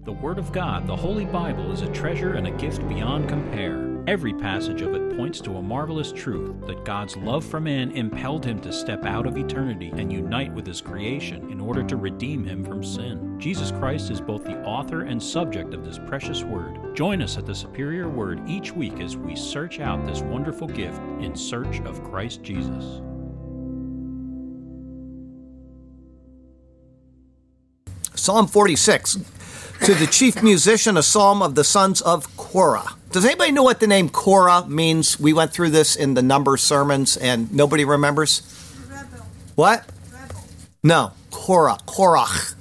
The Word of God, the Holy Bible, is a treasure and a gift beyond compare. Every passage of it points to a marvelous truth that God's love for man impelled him to step out of eternity and unite with his creation in order to redeem him from sin. Jesus Christ is both the author and subject of this precious Word. Join us at the Superior Word each week as we search out this wonderful gift in search of Christ Jesus. Psalm 46. To the chief musician, a psalm of the sons of Korah. Does anybody know what the name Korah means? We went through this in the number sermons and nobody remembers? Rebel. What? Rebel. No. Korach.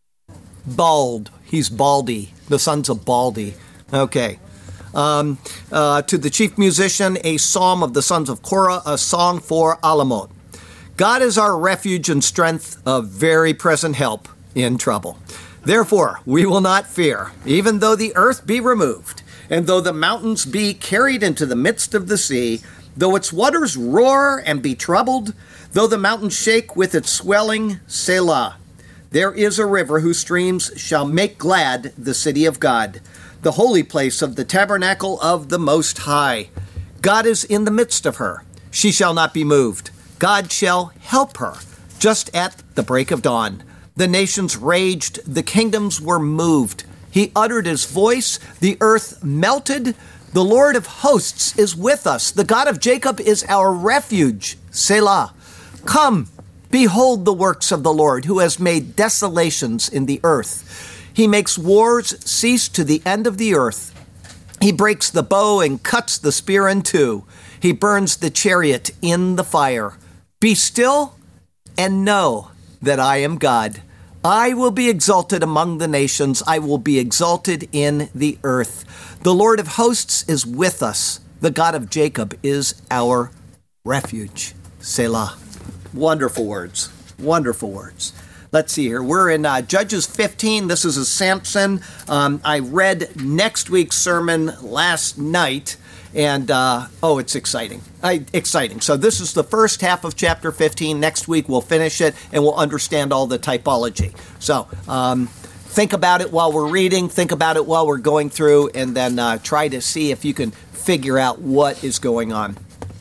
Bald. He's Baldy. The sons of Baldy. Okay. To the chief musician, a psalm of the sons of Korah, a song for Alamot. God is our refuge and strength, a very present help in trouble. Therefore, we will not fear, even though the earth be removed, and though the mountains be carried into the midst of the sea, though its waters roar and be troubled, though the mountains shake with its swelling, Selah. There is a river whose streams shall make glad the city of God, the holy place of the tabernacle of the Most High. God is in the midst of her. She shall not be moved. God shall help her just at the break of dawn. The nations raged, the kingdoms were moved. He uttered his voice, the earth melted. The Lord of hosts is with us. The God of Jacob is our refuge. Selah. Come, behold the works of the Lord, who has made desolations in the earth. He makes wars cease to the end of the earth. He breaks the bow and cuts the spear in two. He burns the chariot in the fire. Be still and know that I am God. I will be exalted among the nations. I will be exalted in the earth. The Lord of hosts is with us. The God of Jacob is our refuge. Selah. Wonderful words. Wonderful words. Let's see here. We're in Judges 15. This is a Samson. I read next week's sermon last night. And, it's exciting. Exciting. So this is the first half of chapter 15. Next week we'll finish it and we'll understand all the typology. So think about it while we're reading, think about it while we're going through, and then try to see if you can figure out what is going on.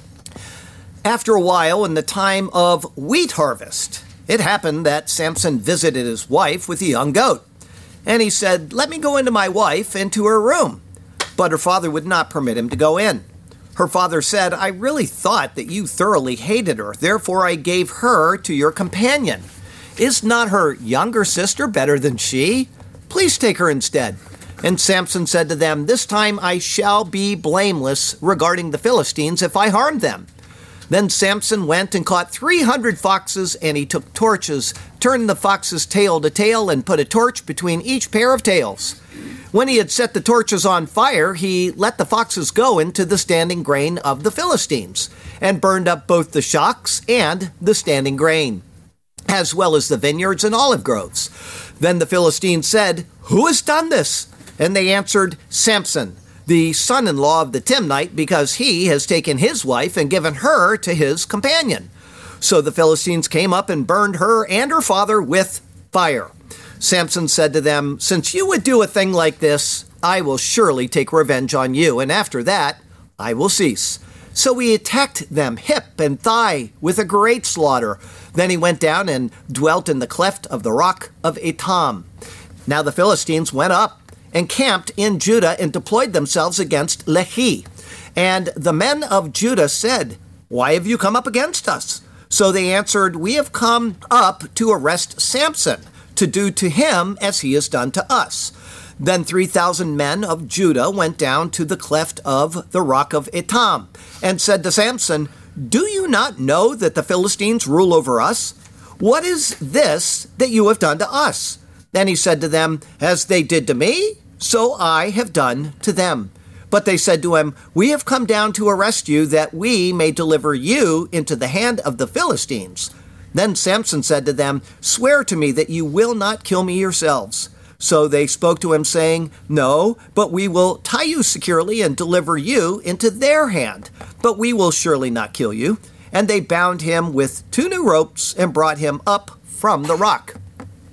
After a while, in the time of wheat harvest, it happened that Samson visited his wife with a young goat. And he said, "Let me go into my wife into her room." But her father would not permit him to go in. Her father said, "I really thought that you thoroughly hated her. Therefore, I gave her to your companion. Is not her younger sister better than she? Please take her instead." And Samson said to them, "This time I shall be blameless regarding the Philistines if I harm them." Then Samson went and caught 300 foxes, and he took torches, turned the foxes tail to tail, and put a torch between each pair of tails. When he had set the torches on fire, he let the foxes go into the standing grain of the Philistines, and burned up both the shocks and the standing grain, as well as the vineyards and olive groves. Then the Philistines said, "Who has done this?" And they answered, "Samson, the son-in-law of the Timnite, because he has taken his wife and given her to his companion." So the Philistines came up and burned her and her father with fire. Samson said to them, "Since you would do a thing like this, I will surely take revenge on you, and after that, I will cease." So he attacked them hip and thigh with a great slaughter. Then he went down and dwelt in the cleft of the rock of Etam. Now the Philistines went up and camped in Judah and deployed themselves against Lehi. And the men of Judah said, "Why have you come up against us?" So they answered, "We have come up to arrest Samson, to do to him as he has done to us." Then 3,000 men of Judah went down to the cleft of the rock of Etam and said to Samson, "Do you not know that the Philistines rule over us? What is this that you have done to us?" Then he said to them, "As they did to me, so I have done to them." But they said to him, "We have come down to arrest you, that we may deliver you into the hand of the Philistines." Then Samson said to them, "Swear to me that you will not kill me yourselves." So they spoke to him, saying, "No, but we will tie you securely and deliver you into their hand. But we will surely not kill you." And they bound him with 2 new ropes and brought him up from the rock.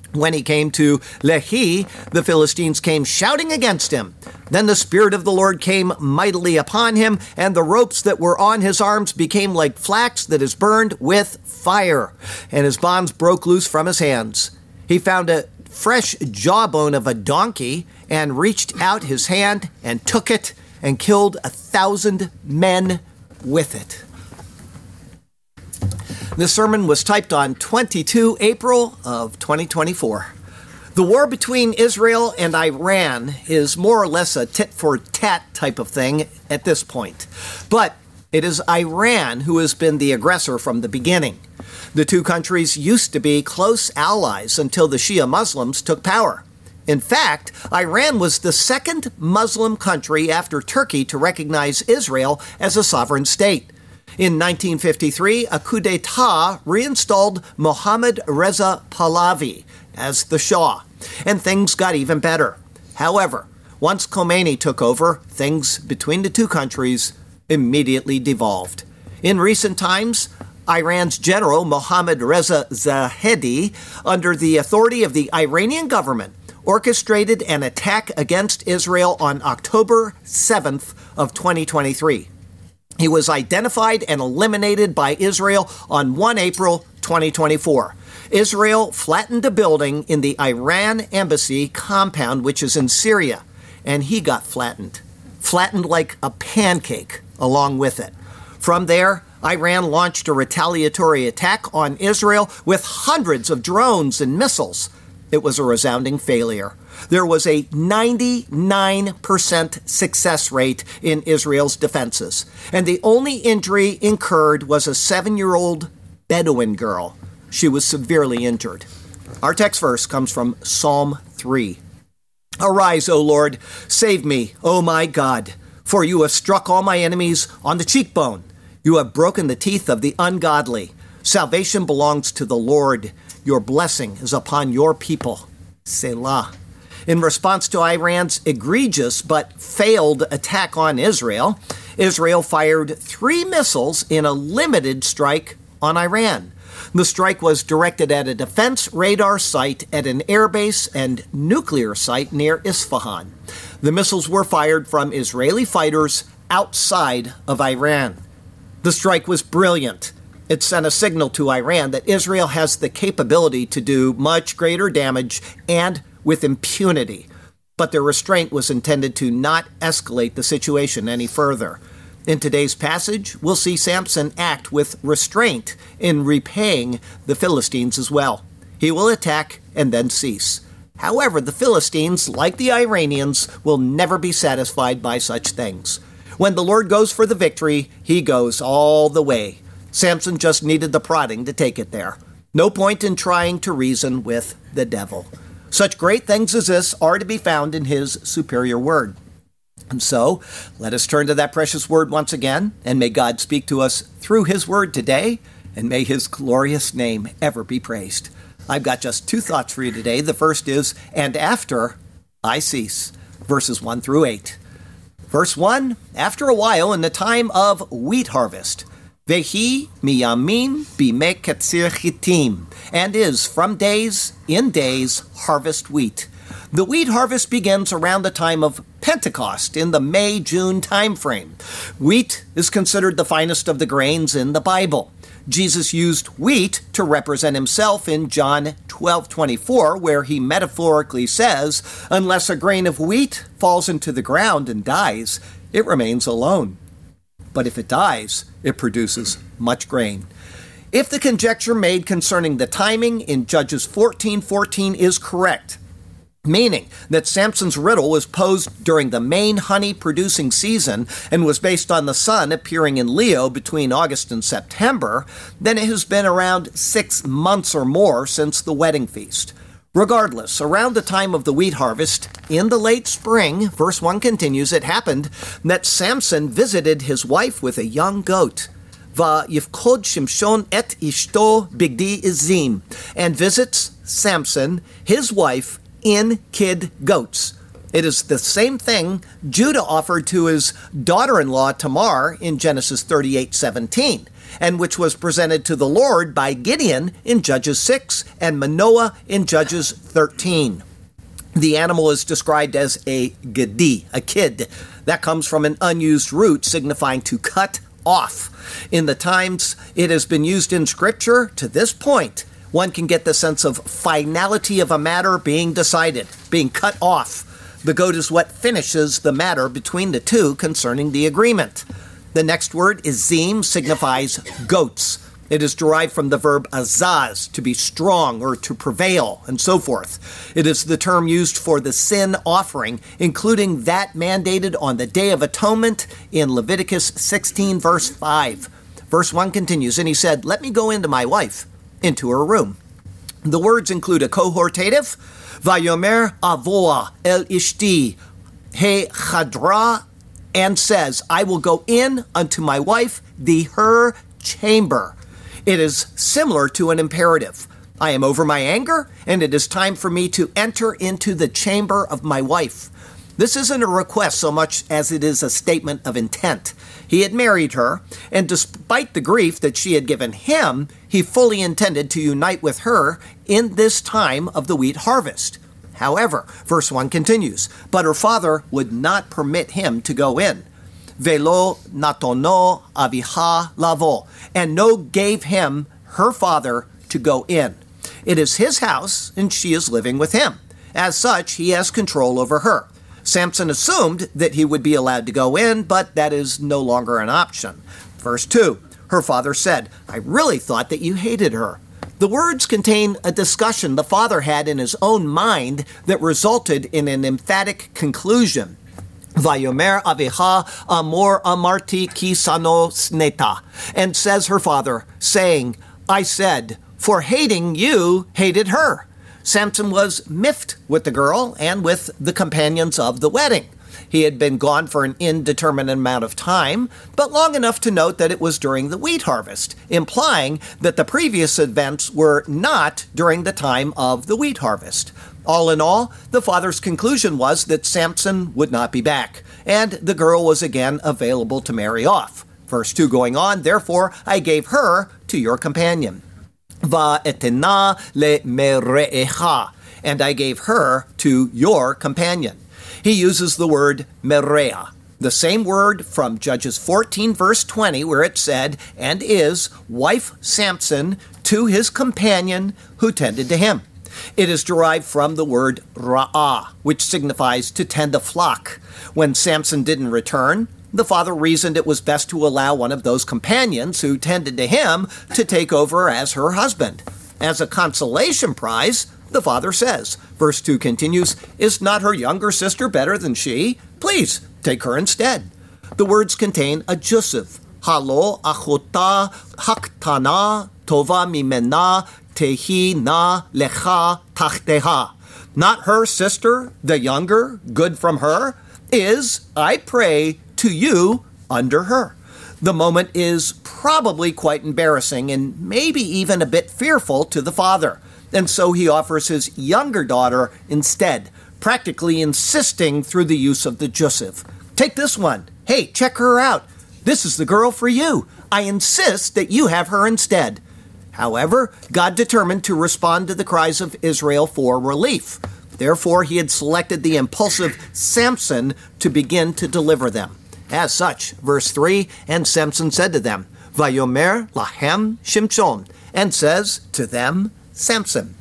When he came to Lehi, the Philistines came shouting against him. Then the Spirit of the Lord came mightily upon him, and the ropes that were on his arms became like flax that is burned with fire, and his bonds broke loose from his hands. He found a fresh jawbone of a donkey and reached out his hand and took it and killed 1,000 men with it. This sermon was typed on 22 April of 2024. The war between Israel and Iran is more or less a tit-for-tat type of thing at this point. But it is Iran who has been the aggressor from the beginning. The two countries used to be close allies until the Shia Muslims took power. In fact, Iran was the second Muslim country after Turkey to recognize Israel as a sovereign state. In 1953, a coup d'etat reinstalled Mohammad Reza Pahlavi as the Shah, and things got even better. However, once Khomeini took over, things between the two countries immediately devolved. In recent times, Iran's general Mohammad Reza Zahedi, under the authority of the Iranian government, orchestrated an attack against Israel on October 7th of 2023. He was identified and eliminated by Israel on 1 April 2024. Israel flattened a building in the Iran embassy compound, which is in Syria, and he got flattened like a pancake along with it. From there, Iran launched a retaliatory attack on Israel with hundreds of drones and missiles. It was a resounding failure. There was a 99% success rate in Israel's defenses, and the only injury incurred was a 7-year-old Bedouin girl. She was severely injured. Our text verse comes from Psalm 3. Arise, O Lord, save me, O my God, for you have struck all my enemies on the cheekbone. You have broken the teeth of the ungodly. Salvation belongs to the Lord. Your blessing is upon your people. Selah. In response to Iran's egregious but failed attack on Israel, Israel fired 3 missiles in a limited strike on Iran. The strike was directed at a defense radar site at an airbase and nuclear site near Isfahan. The missiles were fired from Israeli fighters outside of Iran. The strike was brilliant. It sent a signal to Iran that Israel has the capability to do much greater damage and with impunity. But their restraint was intended to not escalate the situation any further. In today's passage, we'll see Samson act with restraint in repaying the Philistines as well. He will attack and then cease. However, the Philistines, like the Iranians, will never be satisfied by such things. When the Lord goes for the victory, he goes all the way. Samson just needed the prodding to take it there. No point in trying to reason with the devil. Such great things as this are to be found in his superior word. And so, let us turn to that precious word once again, and may God speak to us through his word today, and may his glorious name ever be praised. I've got just 2 thoughts for you today. The first is, and after I cease, verses 1 through 8. Verse 1, after a while in the time of wheat harvest, Vehi miyamin bimei ketzir chitim, and is from days in days harvest wheat. The wheat harvest begins around the time of Pentecost in the May-June time frame. Wheat is considered the finest of the grains in the Bible. Jesus used wheat to represent himself in John 12:24, where he metaphorically says, unless a grain of wheat falls into the ground and dies, it remains alone. But if it dies, it produces much grain. If the conjecture made concerning the timing in Judges 14:14 is correct, meaning that Samson's riddle was posed during the main honey-producing season and was based on the sun appearing in Leo between August and September, then it has been around 6 months or more since the wedding feast. Regardless, around the time of the wheat harvest, in the late spring, verse 1 continues, it happened that Samson visited his wife with a young goat. Vayifkod Shimshon et ishto bigdi izim, and visits Samson, his wife, in kid goats. It is the same thing Judah offered to his daughter-in-law Tamar in Genesis 38:17. and which was presented to the Lord by Gideon in Judges 6 and Manoah in Judges 13. The animal is described as a gedi, a kid. That comes from an unused root signifying to cut off. In the times it has been used in Scripture to this point, one can get the sense of finality of a matter being decided, being cut off. The goat is what finishes the matter between the two concerning the agreement. The next word, izim, signifies goats. It is derived from the verb azaz, to be strong or to prevail, and so forth. It is the term used for the sin offering, including that mandated on the Day of Atonement in Leviticus 16, verse 5. Verse 1 continues, and he said, "Let me go into my wife, into her room." The words include a cohortative, Vayomer avoa el ishti he chadra, and says, "I will go in unto my wife, her chamber." It is similar to an imperative. I am over my anger, and it is time for me to enter into the chamber of my wife. This isn't a request so much as it is a statement of intent. He had married her, and despite the grief that she had given him, he fully intended to unite with her in this time of the wheat harvest. However, verse 1 continues, but her father would not permit him to go in. Velo natono aviha lavo, and no gave him, her father, to go in. It is his house, and she is living with him. As such, he has control over her. Samson assumed that he would be allowed to go in, but that is no longer an option. Verse 2, her father said, "I really thought that you hated her." The words contain a discussion the father had in his own mind that resulted in an emphatic conclusion. Vayomer aveha amor amarti ki sano sneta, and says her father, saying, "I said, for hating you, hated her." Samson was miffed with the girl and with the companions of the wedding. He had been gone for an indeterminate amount of time, but long enough to note that it was during the wheat harvest, implying that the previous events were not during the time of the wheat harvest. All in all, the father's conclusion was that Samson would not be back, and the girl was again available to marry off. Verse 2 going on, therefore I gave her to your companion. Va'etena le mere'echa, and I gave her to your companion. He uses the word merea, the same word from Judges 14, verse 20, where it said, and is wife Samson to his companion who tended to him. It is derived from the word ra'ah, which signifies to tend a flock. When Samson didn't return, the father reasoned it was best to allow one of those companions who tended to him to take over as her husband. As a consolation prize, the father says, verse 2 continues, is not her younger sister better than she? Please, take her instead. The words contain a jussive, halo achota haktana tova mimena tehi na lecha tachteha. Not her sister, the younger, good from her, is, I pray, to you under her. The moment is probably quite embarrassing and maybe even a bit fearful to the father. And so he offers his younger daughter instead, practically insisting through the use of the jussive. Take this one. Hey, check her out. This is the girl for you. I insist that you have her instead. However, God determined to respond to the cries of Israel for relief. Therefore, he had selected the impulsive Samson to begin to deliver them. As such, verse 3, and Samson said to them, Vayomer lahem Shimshon, and says to them, Samson.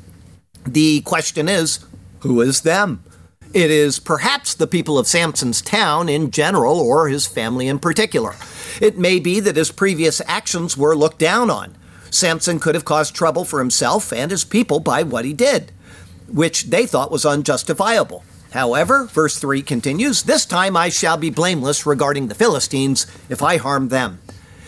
The question is, who is them? It is perhaps the people of Samson's town in general or his family in particular. It may be that his previous actions were looked down on. Samson could have caused trouble for himself and his people by what he did, which they thought was unjustifiable. However, verse 3 continues, this time I shall be blameless regarding the Philistines if I harm them.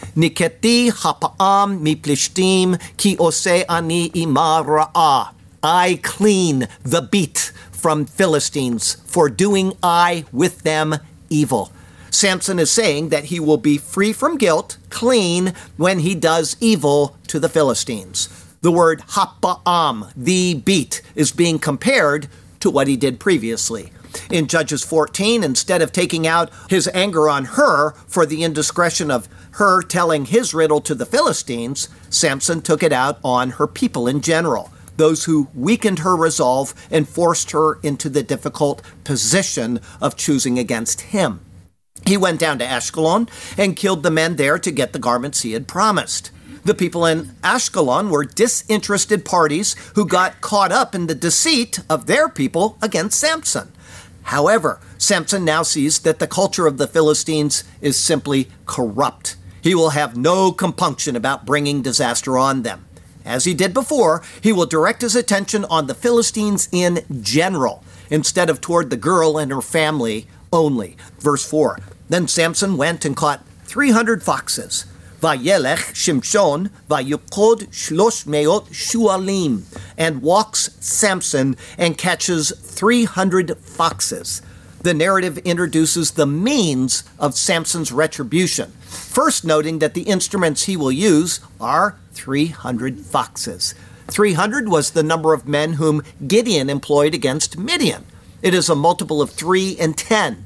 Niketi hapa'am mi plishtim ki ose ani ima ra'ah. I clean the beat from Philistines for doing I with them evil. Samson is saying that he will be free from guilt, clean, when he does evil to the Philistines. The word hapa'am, the beat, is being compared to what he did previously. In Judges 14, instead of taking out his anger on her for the indiscretion of her telling his riddle to the Philistines, Samson took it out on her people in general, those who weakened her resolve and forced her into the difficult position of choosing against him. He went down to Ashkelon and killed the men there to get the garments he had promised. The people in Ashkelon were disinterested parties who got caught up in the deceit of their people against Samson. However, Samson now sees that the culture of the Philistines is simply corrupt. He will have no compunction about bringing disaster on them. As he did before, he will direct his attention on the Philistines in general, instead of toward the girl and her family only. Verse 4, Then Samson went and caught 300 foxes. Vayelech Shimshon vayukod 300 shualim, and walks Samson and catches 300 foxes. The narrative introduces the means of Samson's retribution, first noting that the instruments he will use are 300 foxes. 300 was the number of men whom Gideon employed against Midian. It is a multiple of 3 and 10.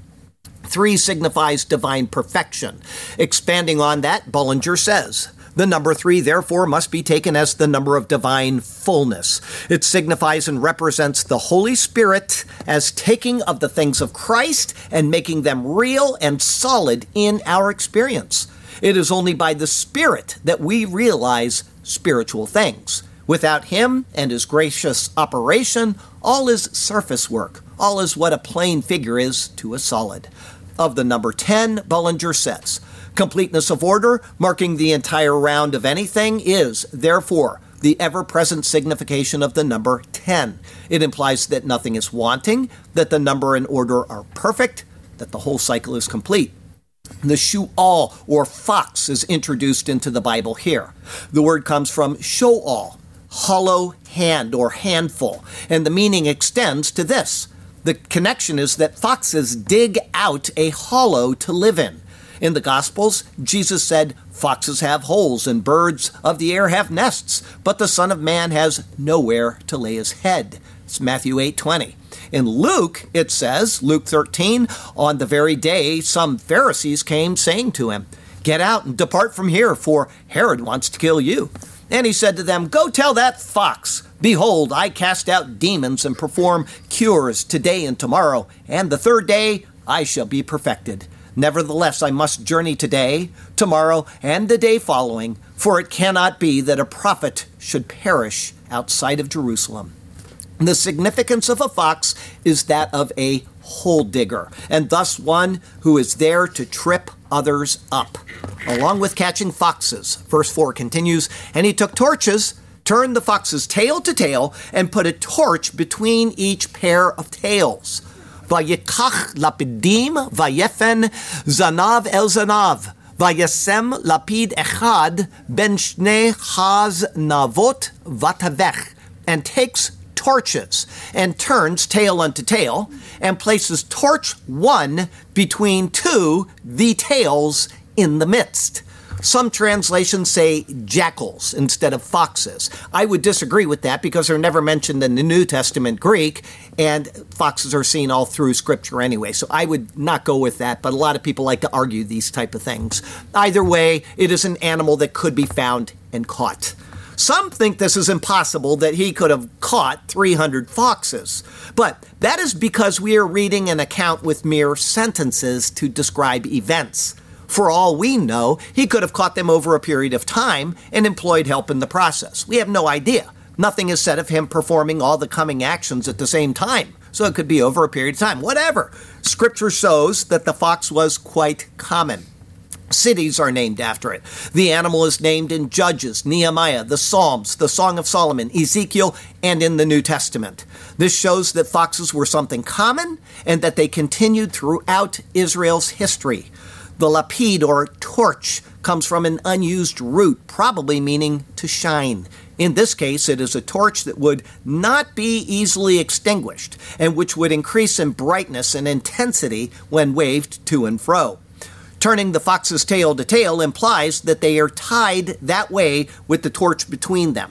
3 signifies divine perfection. Expanding on that, Bullinger says, the number 3, therefore, must be taken as the number of divine fullness. It signifies and represents the Holy Spirit as taking of the things of Christ and making them real and solid in our experience. It is only by the Spirit that we realize spiritual things. Without Him and His gracious operation, all is surface work. All is what a plain figure is to a solid. Of the number 10, Bullinger says, completeness of order, marking the entire round of anything, is, therefore, the ever-present signification of the number 10. It implies that nothing is wanting, that the number and order are perfect, that the whole cycle is complete. The shu'al, or fox, is introduced into the Bible here. The word comes from sho'al, hollow hand or handful, and the meaning extends to this. The connection is that foxes dig out a hollow to live in. In the Gospels, Jesus said, foxes have holes and birds of the air have nests, but the Son of Man has nowhere to lay his head. It's Matthew 8:20. In Luke, it says, Luke 13, on the very day some Pharisees came saying to him, get out and depart from here, for Herod wants to kill you. And he said to them, go tell that fox, behold, I cast out demons and perform cures today and tomorrow, and the third day I shall be perfected. Nevertheless, I must journey today, tomorrow, and the day following, for it cannot be that a prophet should perish outside of Jerusalem. The significance of a fox is that of a hole digger, and thus one who is there to trip others up, along with catching foxes. Verse 4 continues, and he took torches, turned the fox's tail to tail, and put a torch between each pair of tails. Vayikach lapidim vayefen zanav el zanav, vayesem lapid echad ben shnei chaz navot vatavech, and takes torches, and turns tail unto tail, and places torch 1 between 2 the tails in the midst. Some translations say jackals instead of foxes. I would disagree with that because they're never mentioned in the New Testament Greek, and foxes are seen all through Scripture anyway, so I would not go with that, but a lot of people like to argue these type of things. Either way, it is an animal that could be found and caught. Some think this is impossible, that he could have caught 300 foxes. But that is because we are reading an account with mere sentences to describe events. For all we know, he could have caught them over a period of time and employed help in the process. We have no idea. Nothing is said of him performing all the coming actions at the same time. So it could be over a period of time. Whatever. Scripture shows that the fox was quite common. Cities are named after it. The animal is named in Judges, Nehemiah, the Psalms, the Song of Solomon, Ezekiel, and in the New Testament. This shows that foxes were something common and that they continued throughout Israel's history. The lapid, or torch, comes from an unused root, probably meaning to shine. In this case, it is a torch that would not be easily extinguished and which would increase in brightness and intensity when waved to and fro. Turning the fox's tail to tail implies that they are tied that way with the torch between them.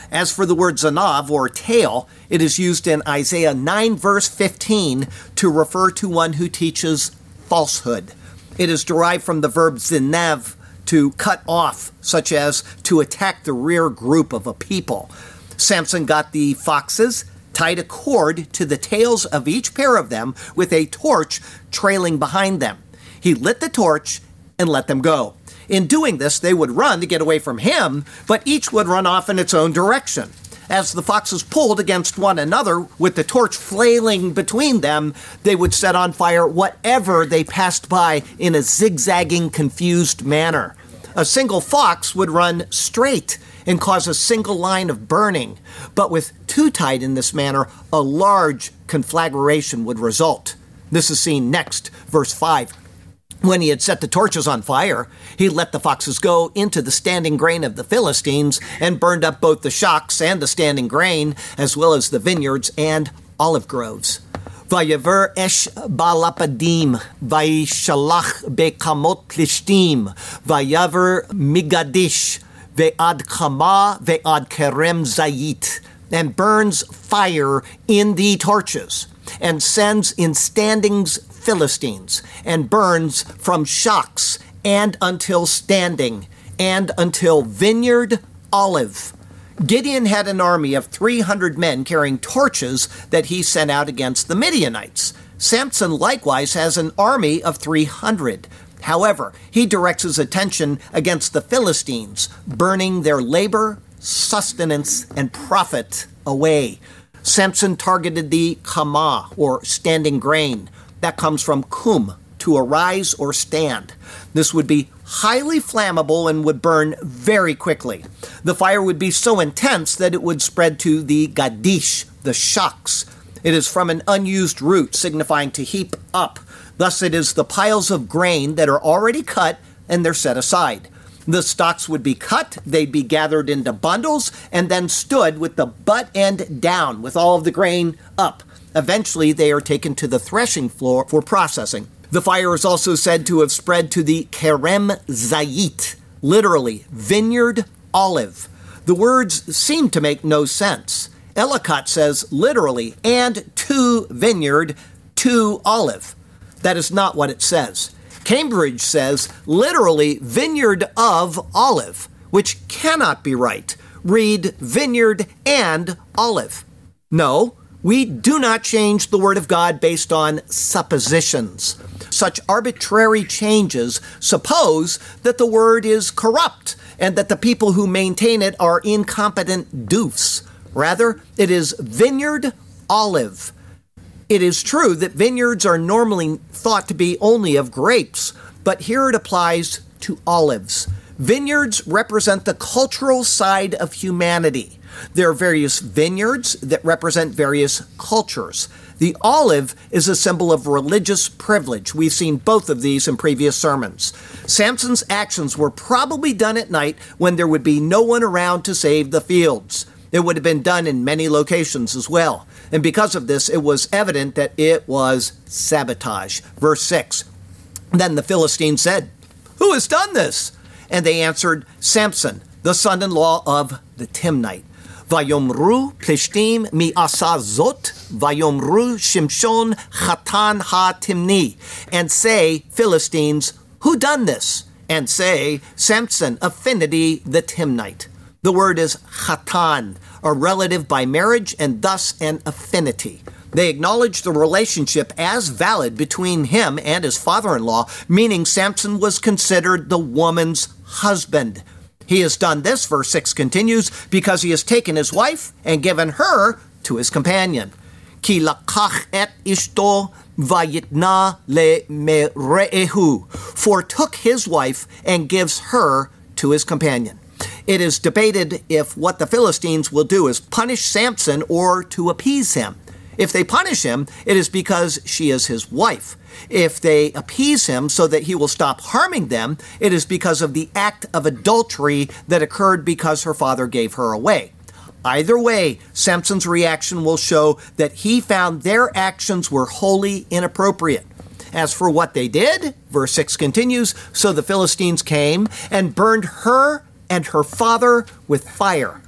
As for the word zanav, or tail, it is used in Isaiah 9, verse 15, to refer to one who teaches falsehood. It is derived from the verb zinav, to cut off, such as to attack the rear group of a people. Samson got the foxes, tied a cord to the tails of each pair of them with a torch trailing behind them. He lit the torch and let them go. In doing this, they would run to get away from him, but each would run off in its own direction. As the foxes pulled against one another, with the torch flailing between them, they would set on fire whatever they passed by in a zigzagging, confused manner. A single fox would run straight and cause a single line of burning, but with two tied in this manner, a large conflagration would result. This is seen next, verse 5. When he had set the torches on fire, he let the foxes go into the standing grain of the Philistines and burned up both the shocks and the standing grain, as well as the vineyards and olive groves. Vayever esh balapadim, vayishalach bekamot plishtim, vayaver migadish, ve'ad kama, ve'ad kerem zayit, and burns fire in the torches, and sends in standings Philistines, and burns from shocks and until standing, and until vineyard olive. Gideon had an army of 300 men carrying torches that he sent out against the Midianites. Samson likewise has an army of 300. However, he directs his attention against the Philistines, burning their labor, sustenance, and profit away. Samson targeted the kama, or standing grain. That comes from kum, to arise or stand. This would be highly flammable and would burn very quickly. The fire would be so intense that it would spread to the gadish, the shocks. It is from an unused root signifying to heap up. Thus it is the piles of grain that are already cut and they're set aside. The stalks would be cut, they'd be gathered into bundles, and then stood with the butt end down with all of the grain up. Eventually, they are taken to the threshing floor for processing. The fire is also said to have spread to the kerem zayit, literally, vineyard olive. The words seem to make no sense. Ellicott says, literally, and to vineyard, to olive. That is not what it says. Cambridge says, literally, vineyard of olive, which cannot be right. Read vineyard and olive. No, we do not change the Word of God based on suppositions. Such arbitrary changes suppose that the Word is corrupt and that the people who maintain it are incompetent doofs. Rather, it is vineyard olive. It is true that vineyards are normally thought to be only of grapes, but here it applies to olives. Vineyards represent the cultural side of humanity. There are various vineyards that represent various cultures. The olive is a symbol of religious privilege. We've seen both of these in previous sermons. Samson's actions were probably done at night when there would be no one around to save the fields. It would have been done in many locations as well. And because of this, it was evident that it was sabotage. Verse 6, Then the Philistines said, Who has done this? And they answered, Samson, the son-in-law of the Timnite. Vayomru Plishtim mi asa zot, Vayomru Shimshon chatan ha-timni. And say, Philistines, who done this? And say, Samson, affinity the Timnite. The word is chatan, a relative by marriage and thus an affinity. They acknowledged the relationship as valid between him and his father-in-law, meaning Samson was considered the woman's husband. He has done this, verse 6 continues, because he has taken his wife and given her to his companion. Ki lakach et ishto vayitna le mere'ehu, fortook his wife and gives her to his companion. It is debated if what the Philistines will do is punish Samson or to appease him. If they punish him, it is because she is his wife. If they appease him so that he will stop harming them, it is because of the act of adultery that occurred because her father gave her away. Either way, Samson's reaction will show that he found their actions were wholly inappropriate. As for what they did, verse 6 continues, So the Philistines came and burned her and her father with fire.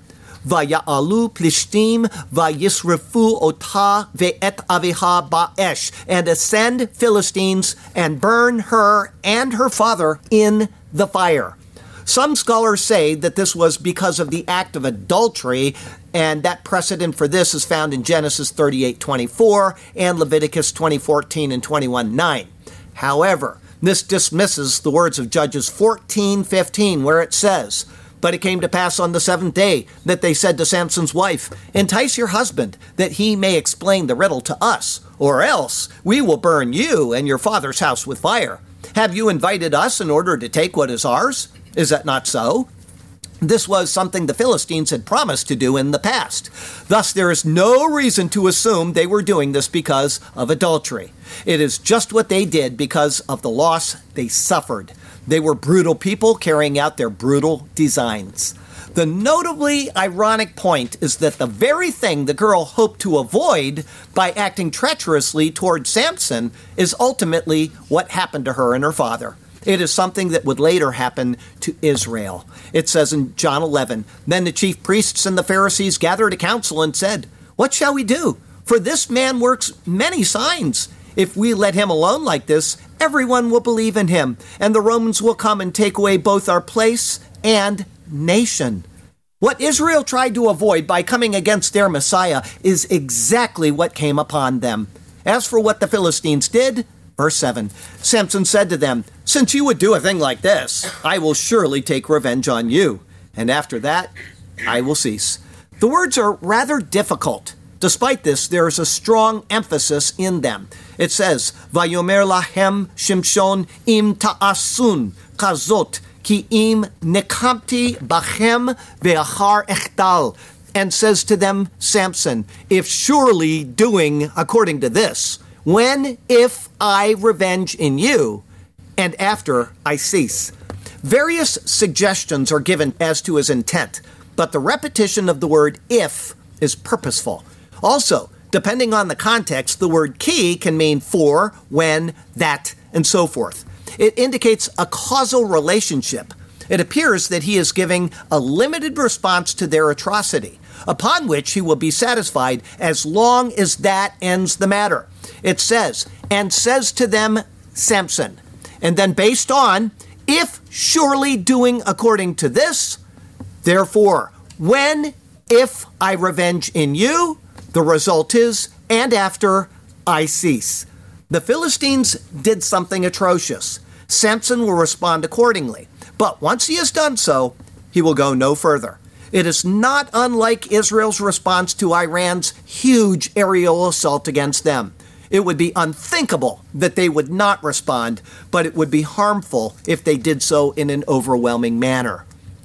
vaya'alu plishtim vayisrefu ota ve'et aviha ba'esh, and ascend Philistines and burn her and her father in the fire. Some scholars say that this was because of the act of adultery, and that precedent for this is found in Genesis 38:24 and Leviticus 20:14 and 21:9. However, this dismisses the words of Judges 14:15, where it says, "But it came to pass on the seventh day that they said to Samson's wife, 'Entice your husband, that he may explain the riddle to us, or else we will burn you and your father's house with fire. Have you invited us in order to take what is ours? Is that not so?'" This was something the Philistines had promised to do in the past. Thus, there is no reason to assume they were doing this because of adultery. It is just what they did because of the loss they suffered. They were brutal people carrying out their brutal designs. The notably ironic point is that the very thing the girl hoped to avoid by acting treacherously toward Samson is ultimately what happened to her and her father. It is something that would later happen to Israel. It says in John 11, "Then the chief priests and the Pharisees gathered a council and said, 'What shall we do? For this man works many signs. If we let him alone like this, everyone will believe in him, and the Romans will come and take away both our place and nation.'" What Israel tried to avoid by coming against their Messiah is exactly what came upon them. As for what the Philistines did, verse 7, Samson said to them, "Since you would do a thing like this, I will surely take revenge on you, and after that, I will cease." The words are rather difficult. Despite this, there is a strong emphasis in them. It says, "Vayomer lahem Shimshon im ta'asun kazot ki im nekamti bachem ve'achar echtal," and says to them, Samson, "If surely doing according to this, if I revenge in you, and after I cease." Various suggestions are given as to his intent, but the repetition of the word if is purposeful. Also, depending on the context, the word ki can mean for, when, that, and so forth. It indicates a causal relationship. It appears that he is giving a limited response to their atrocity, upon which he will be satisfied as long as that ends the matter. It says, "And says to them, Samson," and then based on, "if surely doing according to this, therefore, if I revenge in you, the result is, and after I cease." The Philistines did something atrocious. Samson will respond accordingly, but once he has done so, he will go no further. It is not unlike Israel's response to Iran's huge aerial assault against them. It would be unthinkable that they would not respond, but it would be harmful if they did so in an overwhelming manner.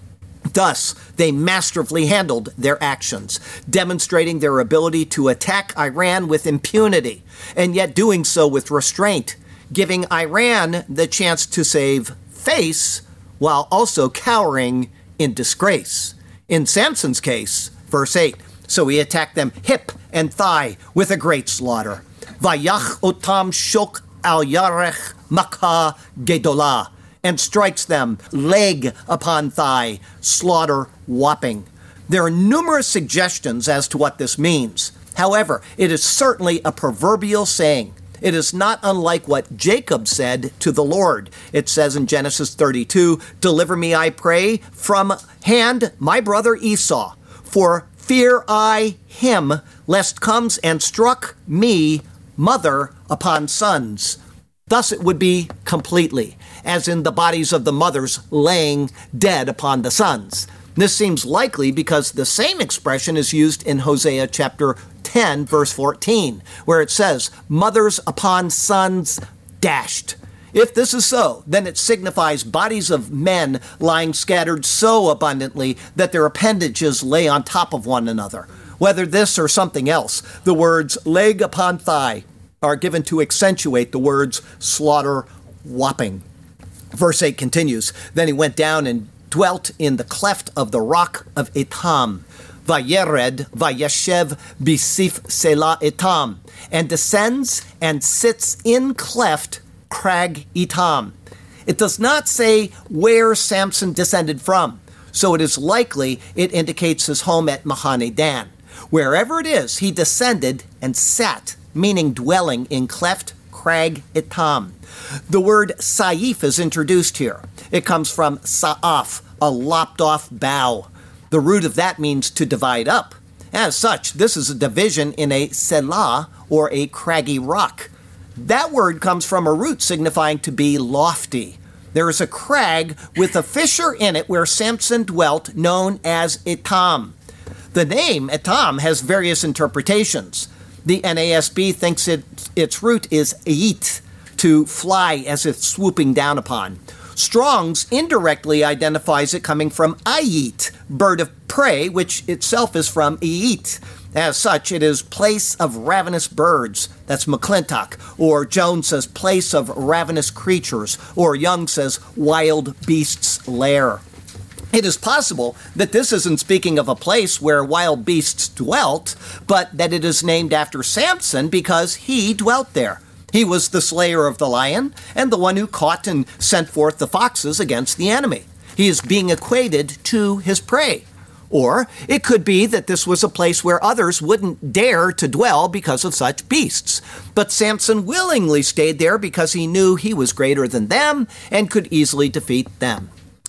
Thus, they masterfully handled their actions, demonstrating their ability to attack Iran with impunity, and yet doing so with restraint, giving Iran the chance to save face while also cowering in disgrace. In Samson's case, verse 8, so he attacked them hip and thigh with a great slaughter. Vayach otam shok al yarech makha gedolah, and strikes them leg upon thigh, slaughter whopping. There are numerous suggestions as to what this means. However, it is certainly a proverbial saying. It is not unlike what Jacob said to the Lord. It says in Genesis 32, "Deliver me, I pray, from hand my brother Esau, for fear I him, lest comes and struck me, mother upon sons." Thus it would be completely, as in the bodies of the mothers laying dead upon the sons. This seems likely because the same expression is used in Hosea chapter 10, verse 14, where it says, "Mothers upon sons dashed." If this is so, then it signifies bodies of men lying scattered so abundantly that their appendages lay on top of one another. Whether this or something else, the words leg upon thigh are given to accentuate the words slaughter whopping. Verse 8 continues, "Then he went down and dwelt in the cleft of the rock of Etam. Vayered, vayeshev, bisif selah Etam, and descends and sits in cleft crag Etam." It does not say where Samson descended from, so it is likely it indicates his home at Mahane Dan. Wherever it is, he descended and sat, meaning dwelling in cleft crag Etam. The word Saif is introduced here. It comes from Sa'af, a lopped-off bough. The root of that means to divide up. As such, this is a division in a selah, or a craggy rock. That word comes from a root signifying to be lofty. There is a crag with a fissure in it where Samson dwelt, known as Etam. The name Etam has various interpretations. The NASB thinks its root is Eit, to fly as if swooping down upon. Strong's indirectly identifies it coming from Ayit, bird of prey, which itself is from Eit. As such, it is place of ravenous birds. That's McClintock. Or Jones says place of ravenous creatures. Or Young says wild beasts' lair. It is possible that this isn't speaking of a place where wild beasts dwelt, but that it is named after Samson because he dwelt there. He was the slayer of the lion and the one who caught and sent forth the foxes against the enemy. He is being equated to his prey. Or it could be that this was a place where others wouldn't dare to dwell because of such beasts. But Samson willingly stayed there because he knew he was greater than them and could easily defeat them.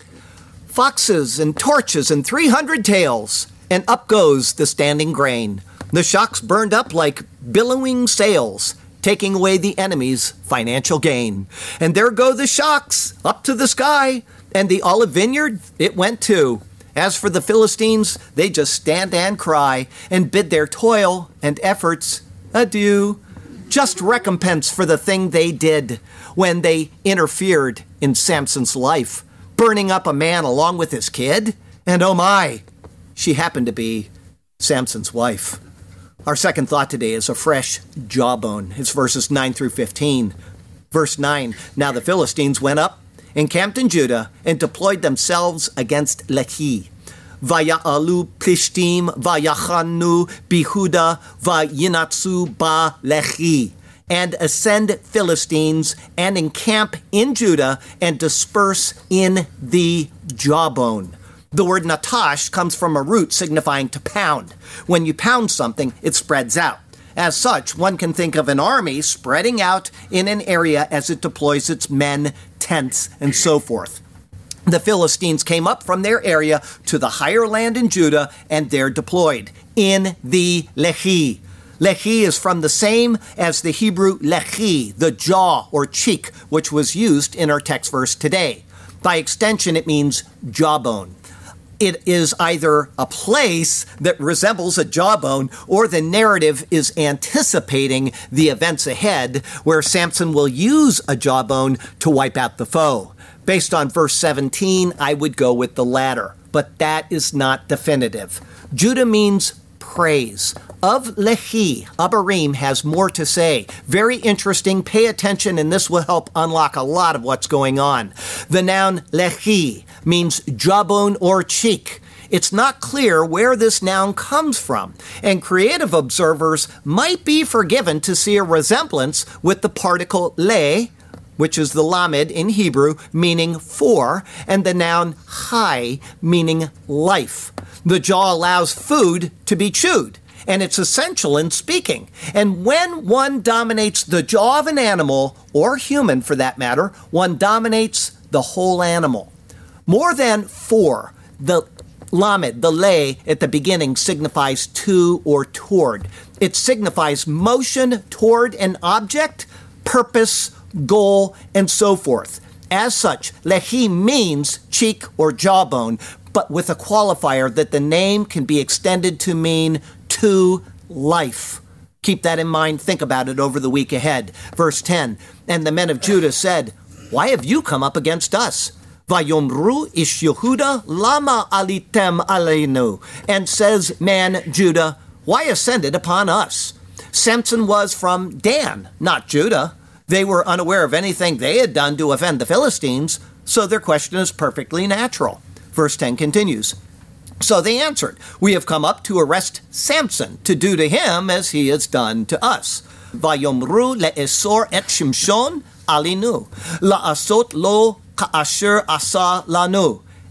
Foxes and torches and 300 tails, and up goes the standing grain. The shocks burned up like billowing sails, taking away the enemy's financial gain. And there go the shocks up to the sky, and the olive vineyard, it went too. As for the Philistines, they just stand and cry and bid their toil and efforts adieu. Just recompense for the thing they did when they interfered in Samson's life, burning up a man along with his kid. And oh my, she happened to be Samson's wife. Our second thought today is a fresh jawbone. It's verses 9 through 15. Verse 9, now the Philistines went up, encamped in Judah, and deployed themselves against Lehi. Vaya'alu Plishtim, Vayachanu Bihuda, Vayinatsu Ba Lehi. And ascend Philistines, and encamp in Judah, and disperse in the jawbone. The word natash comes from a root signifying to pound. When you pound something, it spreads out. As such, one can think of an army spreading out in an area as it deploys its men, tents, and so forth. The Philistines came up from their area to the higher land in Judah, and there deployed in the Lehi. Lehi is from the same as the Hebrew lechi, the jaw or cheek, which was used in our text verse today. By extension, it means jawbone. It is either a place that resembles a jawbone, or the narrative is anticipating the events ahead, where Samson will use a jawbone to wipe out the foe. Based on verse 17, I would go with the latter, but that is not definitive. Judah means praise. Of Lehi, Abarim has more to say. Very interesting. Pay attention, and this will help unlock a lot of what's going on. The noun Lehi means jawbone or cheek. It's not clear where this noun comes from, and creative observers might be forgiven to see a resemblance with the particle le, which is the lamed in Hebrew, meaning for, and the noun chai, meaning life. The jaw allows food to be chewed, and it's essential in speaking. And when one dominates the jaw of an animal, or human for that matter, one dominates the whole animal. More than for, the lamed, the le at the beginning signifies to or toward. It signifies motion toward an object, purpose, goal, and so forth. As such, lehi means cheek or jawbone, but with a qualifier that the name can be extended to mean to life. Keep that in mind. Think about it over the week ahead. Verse 10, and the men of Judah said, why have you come up against us? Vayomru ish Yehuda lama alitem aleinu. And says man Judah, why ascended upon us? Samson was from Dan, not Judah. They were unaware of anything they had done to offend the Philistines, so their question is perfectly natural. Verse 10 continues, so they answered, we have come up to arrest Samson, to do to him as he has done to us. Vayomru le'esor et Shimshon alinu, la'asot lo ka'asher asa lanu.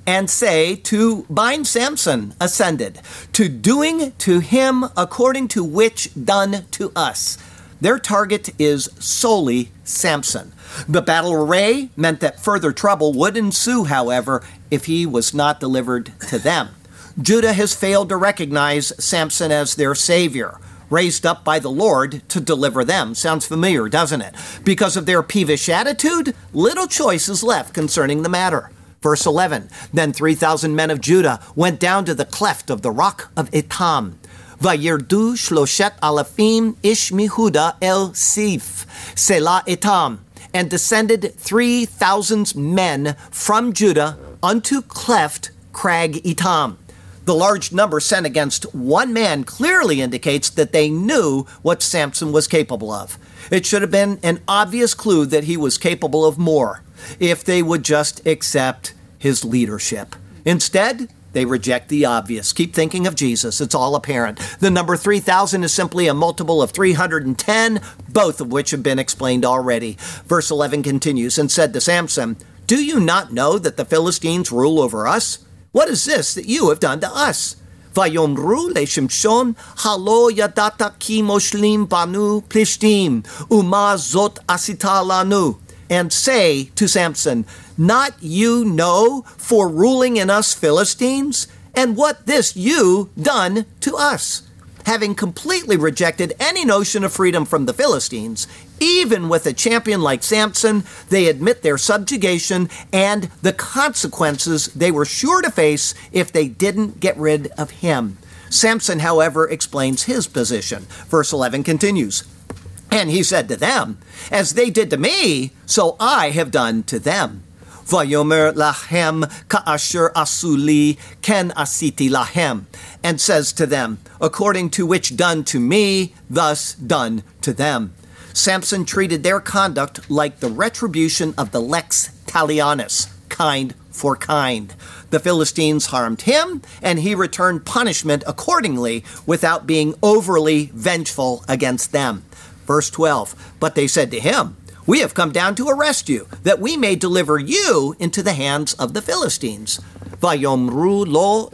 and say to bind Samson ascended, to doing to him according to which done to us. Their target is solely Samson. The battle array meant that further trouble would ensue, however, if he was not delivered to them. Judah has failed to recognize Samson as their savior, raised up by the Lord to deliver them. Sounds familiar, doesn't it? Because of their peevish attitude, little choice is left concerning the matter. Verse 11, then 3,000 men of Judah went down to the cleft of the rock of Etam. Vayirdu shloshet alafim ish mihuda el Sif, Selah Etam, and descended 3,000 men from Judah unto cleft crag Etam. The large number sent against one man clearly indicates that they knew what Samson was capable of. It should have been an obvious clue that he was capable of more, if they would just accept his leadership. Instead, they reject the obvious. Keep thinking of Jesus. It's all apparent. The number 3,000 is simply a multiple of 310, both of which have been explained already. Verse 11 continues, and said to Samson, do you not know that the Philistines rule over us? What is this that you have done to us? Vayomru leShimshon halo yadata ki moshlim banu plishtim uma zot asita lanu. And say to Samson, not you know for ruling in us Philistines, and what this you done to us? Having completely rejected any notion of freedom from the Philistines, even with a champion like Samson, they admit their subjugation and the consequences they were sure to face if they didn't get rid of him. Samson, however, explains his position. Verse 11 continues, and he said to them, as they did to me, so I have done to them. Vayomer lahem ka'asher asuli ken asiti lahem, and says to them, according to which done to me, thus done to them. Samson treated their conduct like the retribution of the lex talionis, kind for kind. The Philistines harmed him, and he returned punishment accordingly without being overly vengeful against them. Verse 12, but they said to him, we have come down to arrest you, that we may deliver you into the hands of the Philistines. Vayomru lo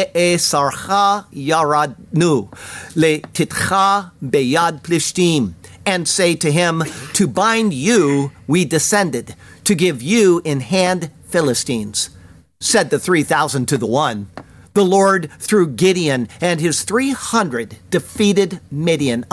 le'esarcha yaradnu, le'titcha beyad plishtim, and say to him, to bind you we descended, to give you in hand Philistines. Said the 3,000 to the one. The Lord, through Gideon and his 300, defeated Midian,